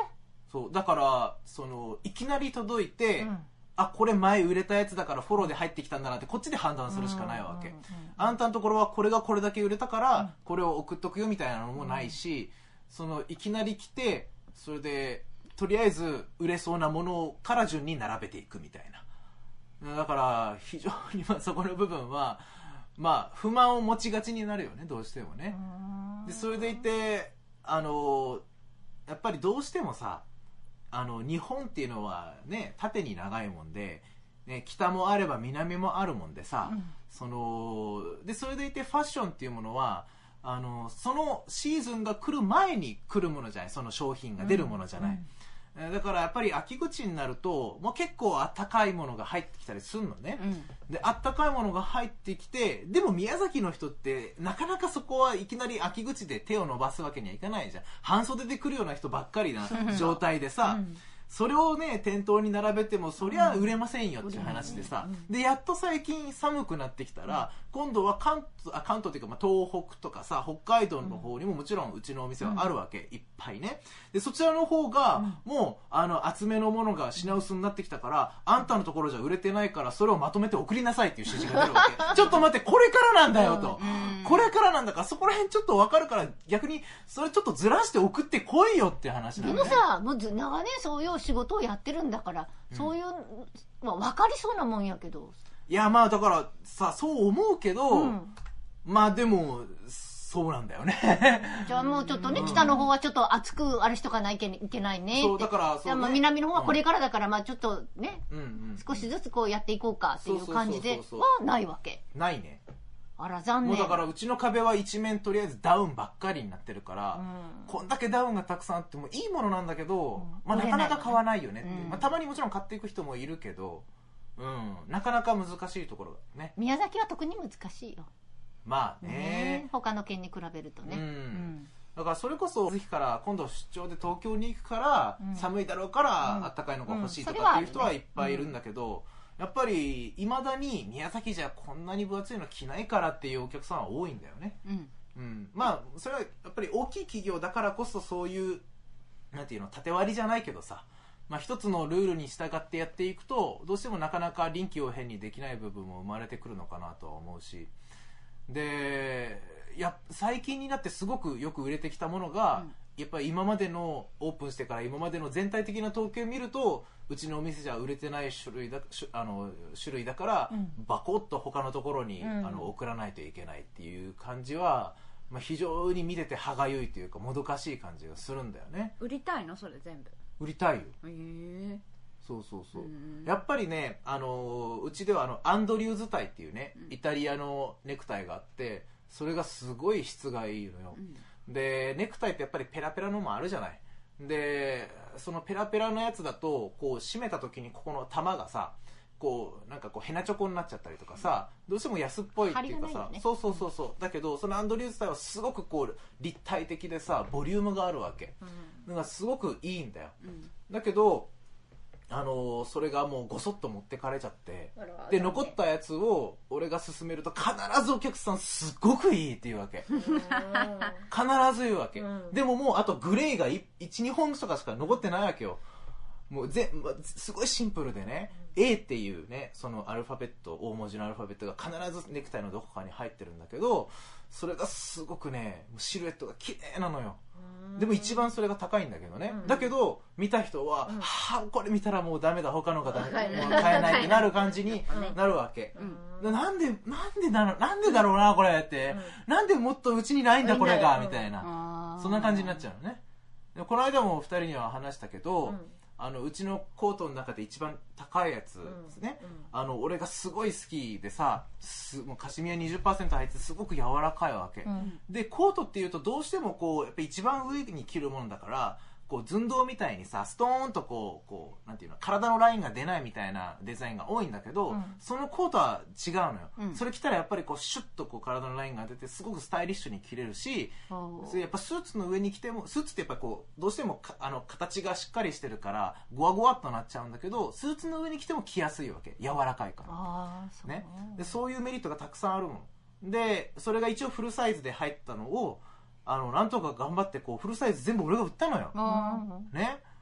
そうだからいきなり届いて、あ、これ前売れたやつだからフォローで入ってきたんだなってこっちで判断するしかないわけ。あんたのところはこれがこれだけ売れたからこれを送っとくよみたいなのもないし、いきなり来てそれでとりあえず売れそうなものから順に並べていくみたいな。だから非常にそこの部分は不満を持ちがちになるよね、どうしてもね。でそれでいてやっぱりどうしてもさ、日本っていうのはね、縦に長いもんで、ね、北もあれば南もあるもんでさ、でそれでいてファッションっていうものはそのシーズンが来る前に来るものじゃない、その商品が出るものじゃない、だからやっぱり秋口になるともう結構あったかいものが入ってきたりするのね、であったかいものが入ってきて、でも宮崎の人ってなかなかそこはいきなり秋口で手を伸ばすわけにはいかないじゃん。半袖で来るような人ばっかりな状態でさ、それをね店頭に並べてもそりゃ売れませんよっていう話でさ、でやっと最近寒くなってきたら、今度は関東っていうか、東北とかさ北海道の方にももちろんうちのお店はあるわけ、いっぱいね。でそちらの方がもう厚めのものが品薄になってきたから、あんたのところじゃ売れてないからそれをまとめて送りなさいっていう指示が出るわけちょっと待って、これからなんだよと、これからなんだからそこら辺ちょっと分かるから逆にそれちょっとずらして送ってこいよっていう話なんだよね。 でもさ、もう長年そういう仕事をやってるんだから、そういう分かりそうなもんやけど。 いやだからさ、そう思うけど、でもそうなんだよねじゃあもうちょっとね、北の方はちょっと熱くあれしとかないといけないねって。 そうだからそう、ね、 南の方はこれからだからちょっとね、少しずつこうやっていこうかっていう感じではないわけ。 ないね。 あら残念。 もうだからうちの壁は一面とりあえずダウンばっかりになってるから、こんだけダウンがたくさんあってもいいものなんだけど、なかなか買わないよねっていう、たまにもちろん買っていく人もいるけど、なかなか難しいところだね。 宮崎は特に難しいよ。他の県に比べるとね、だからそれこそぜひから今度出張で東京に行くから、寒いだろうからあったかいのが欲しいとかっていう人はいっぱいいるんだけど、やっぱりいまだに宮崎じゃこんなに分厚いの着ないからっていうお客さんは多いんだよね。それはやっぱり大きい企業だからこそそういうなんていうの、縦割りじゃないけどさ、一つのルールに従ってやっていくとどうしてもなかなか臨機応変にできない部分も生まれてくるのかなとは思うし、で最近になってすごくよく売れてきたものが、やっぱり今までのオープンしてから今までの全体的な統計を見ると、うちのお店じゃ売れてない種類だから、バコッと他のところに、送らないといけないっていう感じは、非常に見てて歯がゆいというかもどかしい感じがするんだよね。 売りたいのそれ全部？ 売りたいよ。そうやっぱりね、うちではアンドリューズタイっていうね、イタリアのネクタイがあって、それがすごい質がいいのよ、でネクタイってやっぱりペラペラのもあるじゃない。でそのペラペラのやつだとこう締めた時にここの玉がさ、なんかヘナチョコになっちゃったりとかさ、どうしても安っぽいっていうかさ、そうだけどそのアンドリューズタイはすごく立体的でさ、ボリュームがあるわけ、だからすごくいいんだよ、だけどそれがもうごそっと持ってかれちゃって、で残ったやつを俺が勧めると必ずお客さんすごくいいって言うわけ必ず言うわけ、でももうあとグレーが 1,2 本とかしか残ってないわけよ。もうすごいシンプルでね、 A っていうね、そのアルファベット、大文字のアルファベットが必ずネクタイのどこかに入ってるんだけど、それがすごくねシルエットが綺麗なのよ。でも一番それが高いんだけどね、だけど見た人は、これ見たらもうダメだ、他のがダメだ、もう買えないってなる感じになるわけ、なんでだろうなこれって、なんでもっとうちにないんだこれがみたいな、そんな感じになっちゃうのね。でこの間も2人には話したけど、うちのコートの中で一番高いやつですね、俺がすごい好きでさ、もうカシミヤ 20% 入ってすごく柔らかいわけ、でコートっていうとどうしてもやっぱ一番上に着るものだから、寸胴みたいにさストーンとなんていうの、体のラインが出ないみたいなデザインが多いんだけど、そのコートは違うのよ、それ着たらやっぱりシュッと体のラインが出てすごくスタイリッシュに着れるし、やっぱスーツの上に着ても、スーツってやっぱどうしても形がしっかりしてるからゴワゴワっとなっちゃうんだけど、スーツの上に着ても着やすいわけ、柔らかいからね。でそういうメリットがたくさんあるもんで、それが一応フルサイズで入ったのをなんとか頑張ってフルサイズ全部俺が売ったのよ、ね。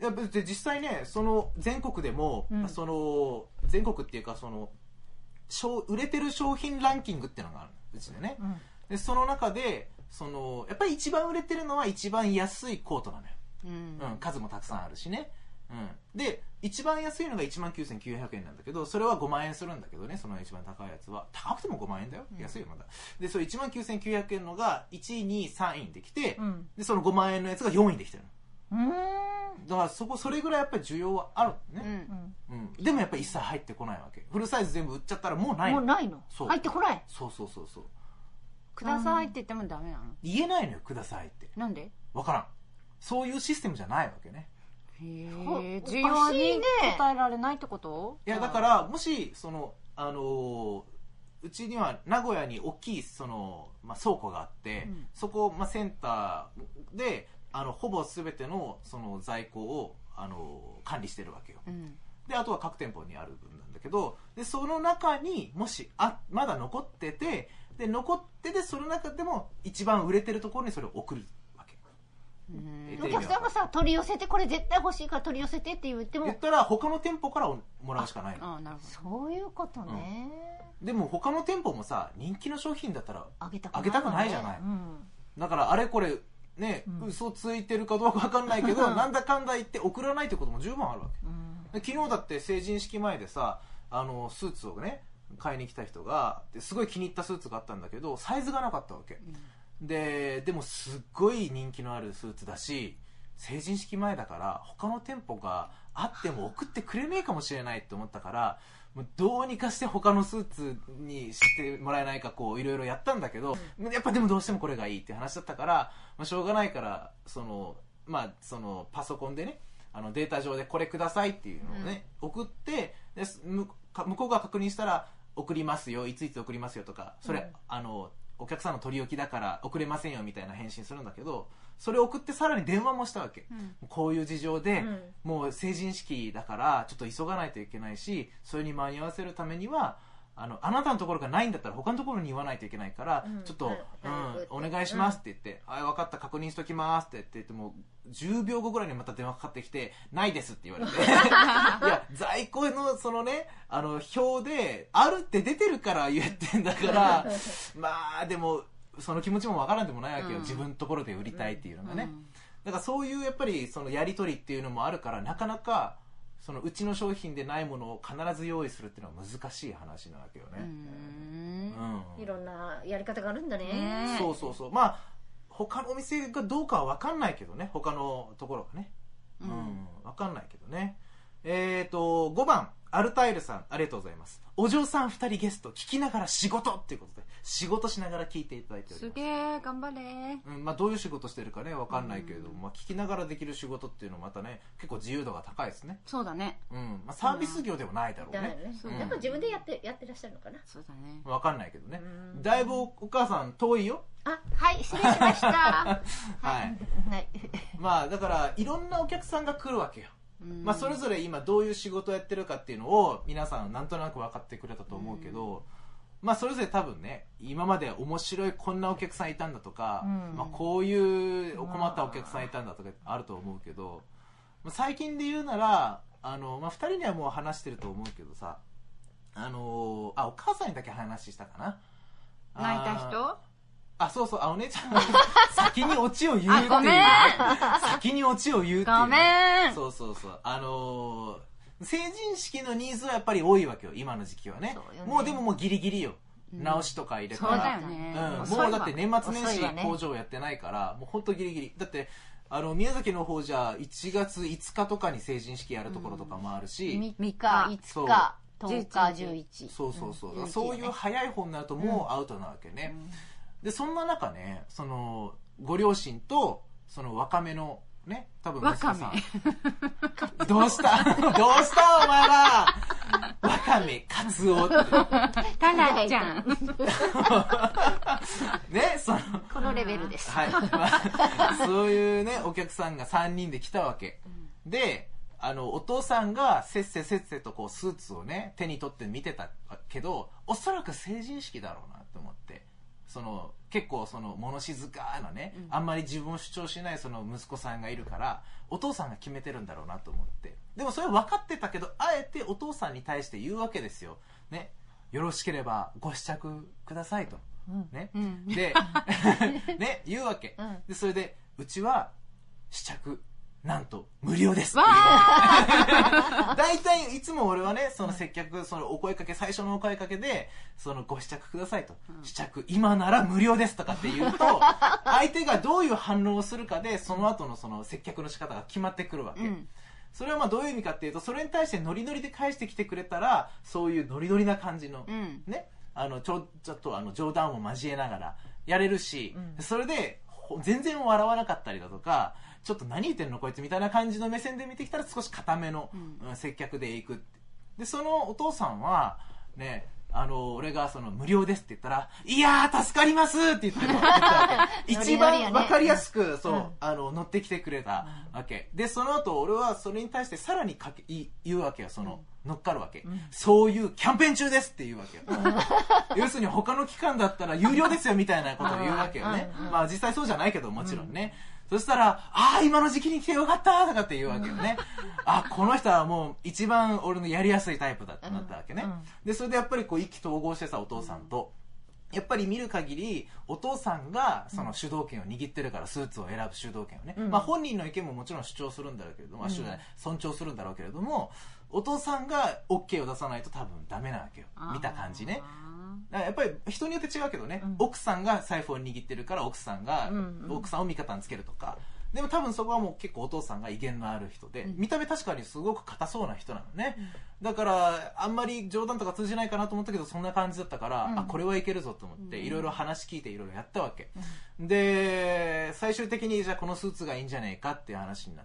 いやで実際ね、その全国でも、その全国っていうか、その売れてる商品ランキングっていうのがあるうちでね、でその中でそのやっぱり一番売れてるのは一番安いコートなのよ、数もたくさんあるしね、で一番安いのが 19,900 円なんだけど、それは5万円するんだけどね、その一番高いやつは高くても5万円だよ、安いよまだ。でそれ 19,900 円のが1位2位3位にできて、でその5万円のやつが4位にできてるの。だからそれぐらいやっぱり需要はあるのね、でもやっぱり一切入ってこないわけ。フルサイズ全部売っちゃったらもうないの。 もうないの。入ってこない。 そうくださいって言ってもダメなの？ 言えないのよ、くださいって。 なんで？ 分からん。そういうシステムじゃないわけね。 需要に応えられないってこと？ いやだからもしそのうちには名古屋に大きいその、倉庫があって、そこ、センターでほぼ全てのその在庫を管理してるわけよ、であとは各店舗にある分なんだけど、でその中にもしまだ残ってて、でその中でも一番売れてるところにそれを送るわけ。 お客さんがさ、取り寄せて、これ絶対欲しいから取り寄せてって言っても、 言ったら他の店舗からもらうしかないの。 なるほど。そういうことね、 でも他の店舗もさ、人気の商品だったらあげたくないじゃない、だからあれこれね、嘘ついてるかどうか分かんないけど、なんだかんだ言って送らないってことも十分あるわけ、昨日だって成人式前でさ、スーツをね買いに来た人がすごい気に入ったスーツがあったんだけど、サイズがなかったわけ、でもすっごい人気のあるスーツだし、成人式前だから他の店舗があっても送ってくれねえかもしれないって思ったから、もうどうにかして他のスーツにしてもらえないかこういろいろやったんだけど、やっぱでもどうしてもこれがいいって話だったから、しょうがないからそのパソコンでね、データ上でこれくださいっていうのをね、送って、で向こうが確認したら送りますよ、いついつ送りますよとか、それ、お客さんの取り置きだから送れませんよみたいな返信するんだけど、それを送ってさらに電話もしたわけ、こういう事情で、もう成人式だからちょっと急がないといけないし、それに間に合わせるためにはあなたのところがないんだったら他のところに言わないといけないから、ちょっと、お願いしますって言って、分かった、確認しときますって言っても10秒後ぐらいにまた電話かかってきて、ないですって言われていや在庫のそのね表であるって出てるから言ってんだからでもその気持ちもわからんでもないわけよ、自分のところで売りたいっていうのがね、だからそういうやっぱりそのやり取りっていうのもあるから、なかなかそのうちの商品でないものを必ず用意するっていうのは難しい話なわけよね。 いろんなやり方があるんだね。 そう他のお店がどうかは分かんないけどね、他のところがね、分かんないけどね。5番アルタイルさん、ありがとうございます。お嬢さん2人ゲスト聞きながら仕事っていうことで、仕事しながら聞いていただいております。 すげえ頑張れ、 どういう仕事してるかね分かんないけれども、聞きながらできる仕事っていうのはまたね結構自由度が高いですね。 そうだね、 サービス業ではないだろうね、 やっぱ自分でやってらっしゃるのかな。 そうだね、 分かんないけどね。だいぶお母さん遠いよ。 はい、失礼しましたはい、 だからいろんなお客さんが来るわけよ。それぞれ今どういう仕事をやってるかっていうのを皆さんなんとなく分かってくれたと思うけど、それぞれ多分ね、今まで面白いこんなお客さんいたんだとか、こういう困ったお客さんいたんだとかあると思うけど、最近で言うなら2人にはもう話してると思うけどさ、お母さんにだけ話したかな。 泣いた人？ そうそう、お姉ちゃんが先にオチを言うっていう、 ごめん先にオチを言うっていう、 ごめん。 そう成人式のニーズはやっぱり多いわけよ、今の時期はね。もうでももうギリギリよ、直しとか入れたら。 そうだよね、 もうだって年末年始工場やってないから、もうほんとギリギリだって。宮崎の方じゃ1月5日とかに成人式やるところとかもあるし、 3日5日10日11、 そういう早い方になるともうアウトなわけね。でそんな中ね、そのご両親とその若めのね、多分息子さんどうしたお前らわかめカツオってタナちゃんね、 このレベルです、 そういうねお客さんが3人で来たわけ、でお父さんがせっせとこうスーツをね手に取って見てたけど、おそらく成人式だろうなと思って、 結構物静かなね、あんまり自分を主張しないその息子さんがいるから、お父さんが決めてるんだろうなと思って。でもそれ分かってたけど、あえてお父さんに対して言うわけですよ。ね。よろしければご試着くださいと。ね。で、ね、言うわけ。で、それで、うちは試着、なんと無料ですっていう大体いつも俺はね、その接客、お声かけ、最初のお声かけでご試着くださいと、試着今なら無料ですとかって言うと、相手がどういう反応をするかでその後の接客の仕方が決まってくるわけ、それはまあどういう意味かっていうと、それに対してノリノリで返してきてくれたら、そういうノリノリな感じの、ね、ちょっと冗談を交えながらやれるし、それで全然笑わなかったりだとか、ちょっと何言ってんのこいつみたいな感じの目線で見てきたら、少し固めの、接客でいく。で、そのお父さんはね、俺が無料ですって言ったら、いやー助かりますって言ってるわけ。一番わかりやすく、乗ってきてくれたわけ。で、その後俺はそれに対してさらに言うわけよ。乗っかるわけ、そういうキャンペーン中ですって言うわけよ。要するに他の期間だったら有料ですよみたいなことを言うわけよね。まあ実際そうじゃないけどもちろんね。そしたら、今の時期に来てよかったとかって言うわけよね。この人はもう一番俺のやりやすいタイプだってなったわけね。で、それでやっぱり意気投合してさ、お父さんと。やっぱり見る限り、お父さんが主導権を握ってるから、スーツを選ぶ主導権をね。まあ本人の意見ももちろん主張するんだろうけれども、尊重するんだろうけれども、お父さんが OK を出さないと多分ダメなわけよ。見た感じね。やっぱり人によって違うけどね、奥さんが財布を握ってるから奥さんを味方につけるとか。でも多分そこはもう結構お父さんが威厳のある人で、見た目確かにすごく硬そうな人なのね。だからあんまり冗談とか通じないかなと思ったけど、そんな感じだったから、これはいけるぞと思っていろいろ話聞いていろいろやったわけ、で最終的にじゃあこのスーツがいいんじゃねえかっていう話になって、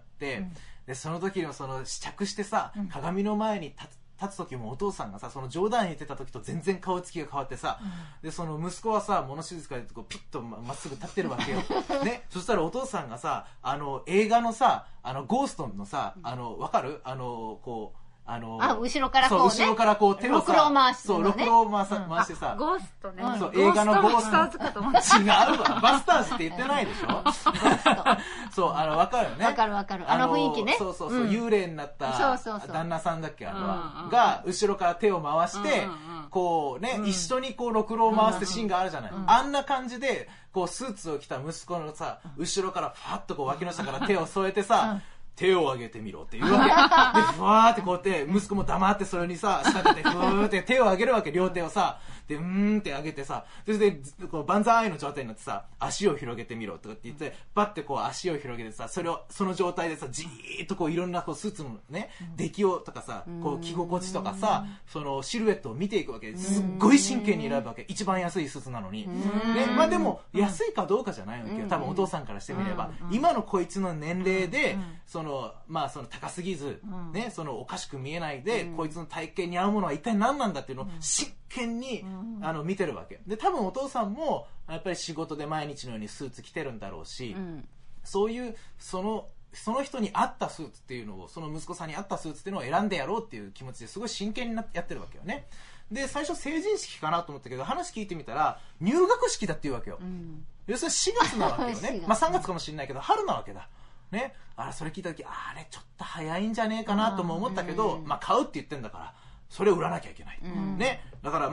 でその時の試着してさ、鏡の前に立つ時もお父さんがさ、冗談言ってた時と全然顔つきが変わってさ、で息子はさ、物静かでピッとまっすぐ立ってるわけよね。そしたらお父さんがさ、映画のさ、ゴーストのさ、わかる？ 後ろからこうね。 後ろからこう手をさ、 ろくろ回して、 そう、ろくろを回してさ、 ゴーストね。 そう、映画のゴースト。 バスターズかと思った。 違うわ。バスターズって言ってないでしょそう、わかるよね。 わかる。雰囲気ね。 そう、幽霊になった旦那さんだっけ、が、後ろから手を回して、こうね、一緒にこう、ろくろを回すってシーンがあるじゃない。あんな感じで、こう、スーツを着た息子のさ、後ろからファッとこう、脇の下から手を添えてさ、手を上げてみろって言うわけ。で、ふわーってこうやって、息子も黙ってそれにさ、仕立てて、ふーって手を上げるわけ、両手をさ。で、って上げてさ、それで、こう、万歳の状態になってさ、足を広げてみろとかって言って、バッてこう足を広げてさ、その状態でさ、じーっとこういろんなこうスーツのね、出来をとかさ、こう着心地とかさ、シルエットを見ていくわけ。すっごい真剣に選ぶわけ。一番安いスーツなのに。ね、まあでも、安いかどうかじゃないわけよ。多分お父さんからしてみれば。今のこいつの年齢で、高すぎず、ね、おかしく見えないで、こいつの体型に合うものは一体何なんだっていうのを真剣に、見てるわけで、多分お父さんもやっぱり仕事で毎日のようにスーツ着てるんだろうし、そういうその人に合ったスーツっていうのを、その息子さんに合ったスーツっていうのを選んでやろうっていう気持ちですごい真剣にやってるわけよね。で最初成人式かなと思ったけど、話聞いてみたら入学式だっていうわけよ、要するに4月なわけよねまあ3月かもしれないけど春なわけだね。それ聞いた時、あれちょっと早いんじゃねえかなとも思ったけど、まあ買うって言ってんだからそれを売らなきゃいけない、ね。だから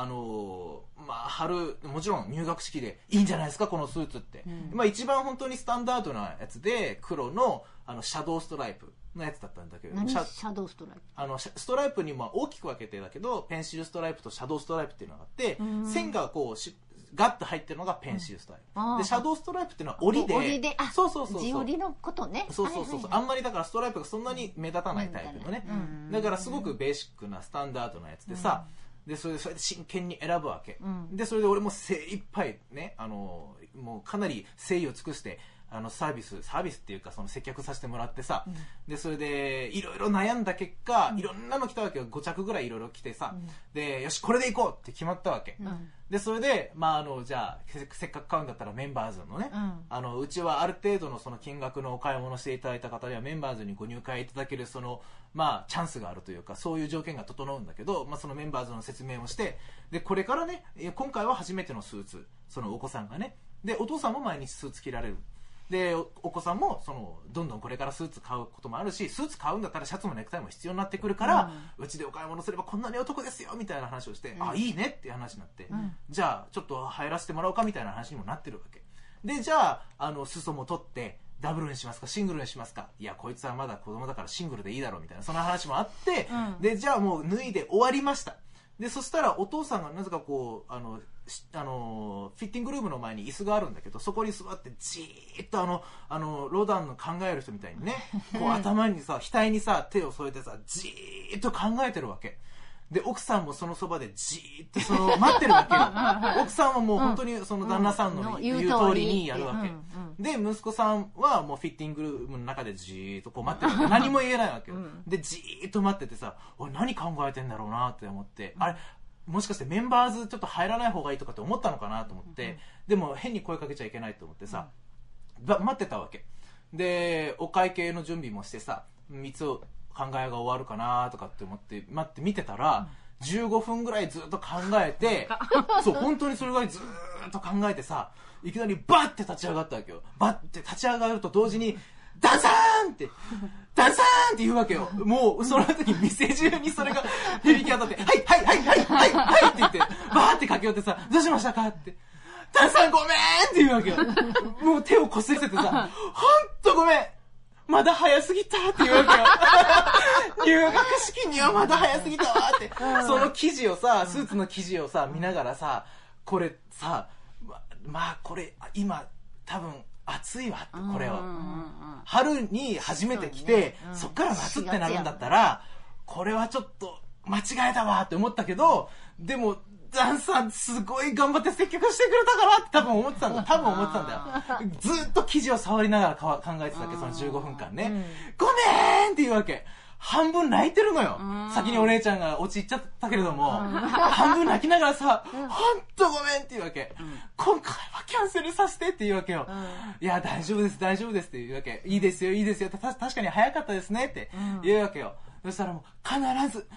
春もちろん入学式でいいんじゃないですかこのスーツって、まあ一番本当にスタンダードなやつで黒のシャドーストライプのやつだったんだけど、 シャドーストライプ、 ストライプに大きく分けてだけど、ペンシルストライプとシャドーストライプっていうのがあって、線がこうガッと入ってるのがペンシルストライプ、でシャドーストライプっていうのは折りで、そう地折りのことね。 そう、あんまりだからストライプがそんなに目立たないタイプのね、だからすごくベーシックなスタンダードなやつでさ、でそれで真剣に選ぶわけ、でそれで俺も精一杯ね、もうかなり誠意を尽くしてサービスっていうかその接客させてもらってさ、でそれでいろいろ悩んだ結果、いろんなの来たわけよ。5着ぐらいいろいろ来てさ、でよしこれで行こうって決まったわけ、でそれで、じゃあせっかく買うんだったらメンバーズのね、うちはある程度のその金額のお買い物していただいた方にはメンバーズにご入会いただけるそのチャンスがあるというか、そういう条件が整うんだけど、そのメンバーズの説明をして、でこれからね、今回は初めてのスーツ、そのお子さんがね、でお父さんも毎日スーツ着られる、でお子さんもどんどんこれからスーツ買うこともあるし、スーツ買うんだったらシャツもネクタイも必要になってくるから、うちでお買い物すればこんなにお得ですよみたいな話をして、いいねっていう話になって、じゃあちょっと入らせてもらおうかみたいな話にもなってるわけで、じゃあ裾も取ってダブルにしますかシングルにしますか、いやこいつはまだ子供だからシングルでいいだろうみたいな、その話もあって、でじゃあもう脱いで終わりました。でそしたらお父さんがなぜかこうフィッティングルームの前に椅子があるんだけど、そこに座ってじーっとロダンの考える人みたいにね、こう頭にさ額にさ手を添えてさじーっと考えてるわけで、奥さんもそのそばでじーっと待ってるわけよ奥さんはもう本当にその旦那さんの言う通りにやるわけ、で息子さんはもうフィッティングルームの中でじーっとこう待ってるわけ何も言えないわけよ、でじーっと待っててさ、おい何考えてんだろうなって思って、あれもしかしてメンバーズちょっと入らない方がいいとかって思ったのかなと思って、でも変に声かけちゃいけないと思ってさ、待ってたわけで、お会計の準備もしてさ、いつ考えが終わるかなとかって思って待って見てたら、15分ぐらいずっと考えてそう本当にそれぐらいずっと考えてさ、いきなりバッて立ち上がったわけよ。バッて立ち上がると同時にダサーンってダサーンって言うわけよ。もうその時店中にそれが響き渡ってはいはいはいはいはいはいって言ってバーって駆け寄ってさ、どうしましたかって、ダンさんごめんって言うわけよ。もう手をこすりせてさ、ほんとごめんまだ早すぎたって言うわけよ入学式にはまだ早すぎたわって、その記事をさ、スーツの記事をさ見ながらさ、これさ、これ今多分暑いわって、これを春に初めて来て、そっから夏ってなるんだったらこれはちょっと間違えたわって思ったけど、でもダンさんすごい頑張って接客してくれたからって多分思ってたんだよ。ずっと記事を触りながら考えてたわけ、その15分間ね、ごめーんって言うわけ。半分泣いてるのよ。先にお姉ちゃんが陥っちゃったけれども、半分泣きながらさ、ほんとごめんって言うわけ。今回はキャンセルさせてって言うわけよ。いや大丈夫です大丈夫ですって言うわけ。いいですよいいですよ、確かに早かったですねって言うわけよ。そしたらもう必ず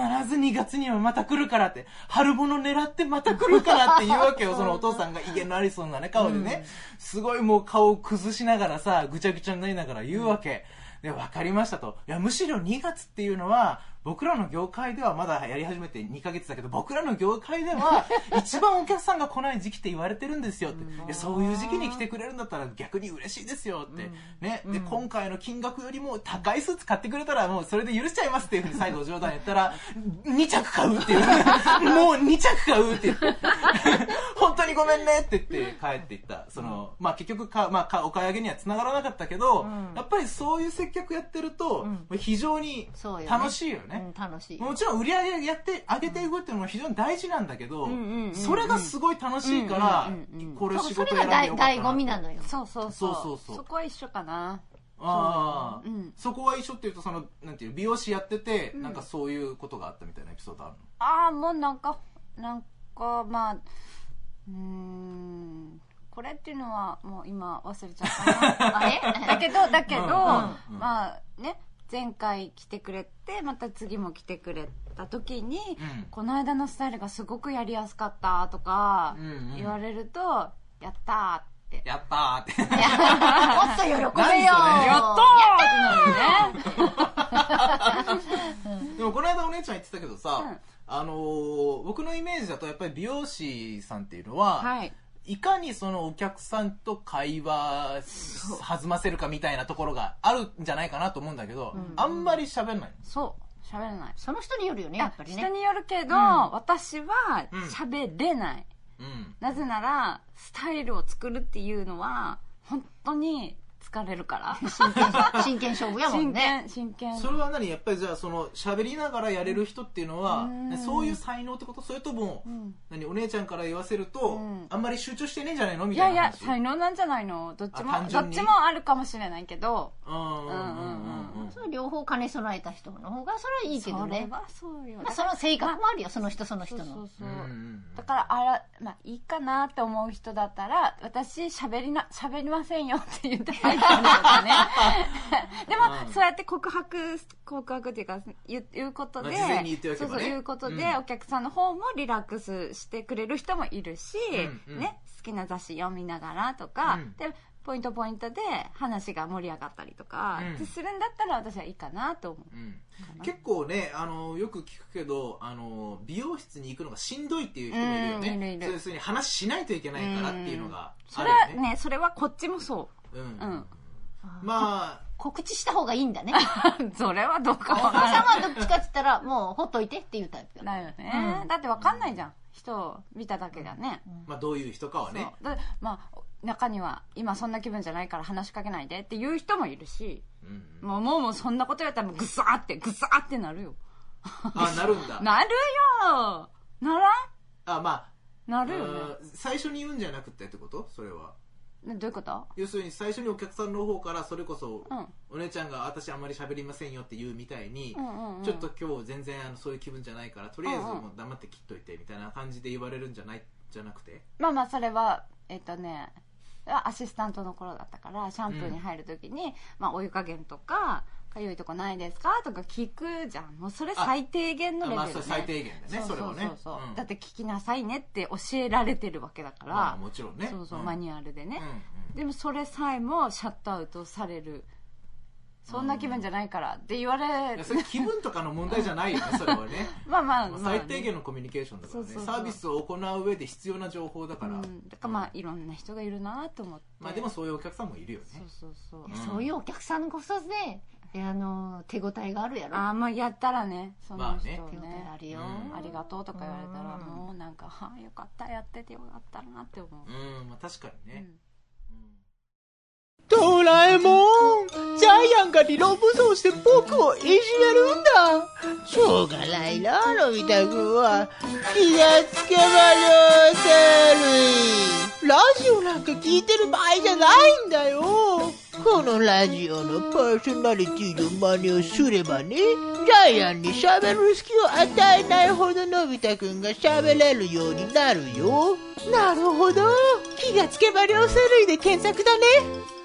2月にはまた来るからって、春物狙ってまた来るからって言うわけよ。そのお父さんが威厳のありそうなね顔でね、すごいもう顔を崩しながらさ、ぐちゃぐちゃになりながら言うわけで、分かりましたと。いやむしろ2月っていうのは僕らの業界ではまだやり始めて2ヶ月だけど、僕らの業界では一番お客さんが来ない時期って言われてるんですよって、そういう時期に来てくれるんだったら逆に嬉しいですよってね。で今回の金額よりも高いスーツ買ってくれたらもうそれで許しちゃいますっていうふうに最後冗談言ったら2着買うっていうもう2着買うって言って本当にごめんねって言って帰っていった。その結局お買い上げには繋がらなかったけど、やっぱりそういう接客やってると非常に楽しいよね。 楽しい。 もちろん売り上げやって上げていくっていうのも非常に大事なんだけど、それがすごい楽しいからこれ仕事選んでよかったな。 それが醍醐味なのよ。 そうそこは一緒かな。 そこは一緒っていうと、そのなんていう美容師やっててなんかそういうことがあったみたいなエピソードあるの？ もうなんかこれっていうのはもう今忘れちゃったなだけどね、前回来てくれてまた次も来てくれた時に、この間のスタイルがすごくやりやすかったとか言われると、やったーってやったーってもっと喜べよやったーってなるねでもこの間お姉ちゃん言ってたけどさ、僕のイメージだとやっぱり美容師さんっていうのは、いかにそのお客さんと会話弾ませるかみたいなところがあるんじゃないかなと思うんだけど、あんまり喋んない。 そう喋らない。 その人によるよね、やっぱりね。 人によるけど、私は喋れない、なぜならスタイルを作るっていうのは本当に疲れるから真剣勝負やもんね。 真剣。 それは何やっぱりじゃあその喋りながらやれる人っていうのは、そういう才能ってこと？それとも、お姉ちゃんから言わせると、あんまり集中してねえんじゃないのみたいな話。 いや才能なんじゃないの？どっちもあるかもしれないけど。 それ両方兼ね備えた人の方がそれはいいけどね。 それはそうよ。 その性格もあるよ、その人の。そう。 だからいいかなって思う人だったら、私喋りませんよって言って入ったりとかね。でも、そうやって告白っていうか言うことで、 事前に言っておけばね。 言うことで、お客さんの方もリラックスしてくれる人もいるし、ね、好きな雑誌読みながらとか、でポイントで話が盛り上がったりとか、するんだったら私はいいかなと思う。 結構ね、よく聞くけど、美容室に行くのがしんどいっていう人もいるよね。 いる。 そういうふうに話しないといけないからっていうのがあるよね。それはこっちもそう。 まあ告知した方がいいんだね。 それはどうかお母さんはどっちかって言ったらもうほっといてっていうタイプだよね。だって分かんないじゃん、人を見ただけがね。 まあどういう人かはね。 まあ中には今そんな気分じゃないから話しかけないでっていう人もいるし、もうそんなことやったらグサーってなるよ。 なるんだ。 なるよ。ならん？ まあなるよね。 最初に言うんじゃなくてってこと？それはどういうこと？ 要するに最初にお客さんの方からそれこそ、お姉ちゃんが私あんまり喋りませんよって言うみたいに、ちょっと今日全然そういう気分じゃないからとりあえずもう黙って切っといてみたいな感じで言われるんじゃなくて、 まあそれはアシスタントの頃だったからシャンプーに入るときに、お湯加減とかかゆいとこないですかとか聞くじゃん。もうそれ最低限のレベルね。 それ最低限だね。それはね。 だって聞きなさいねって教えられてるわけだから。 もちろんね。 マニュアルでね。でもそれさえもシャットアウトされる。そんな気分じゃないからって言われそれ気分とかの問題じゃないよね。それはね。最低限のコミュニケーションだからね。サービスを行う上で必要な情報だから。だからいろんな人がいるなと思って。 でもそういうお客さんもいるよね。 そういうお客さんこそね、手応えがあるやろ。 やったらね、その人手応えあるよ。 ありがとうとか言われたらもうなんかよかったやっててよかったなって思う。 確かにね。 ドラえもん、ジャイアンが理論武装して僕をいじめるんだ。しょうがないな、のび太くんは。気がつけば両生類。ラジオなんか聞いてる場合じゃないんだよ。このラジオのパーソナリティの真似をすればね、ジャイアンに喋る隙を与えないほどのび太くんが喋れるようになるよ。なるほど。気がつけば両生類で検索だね。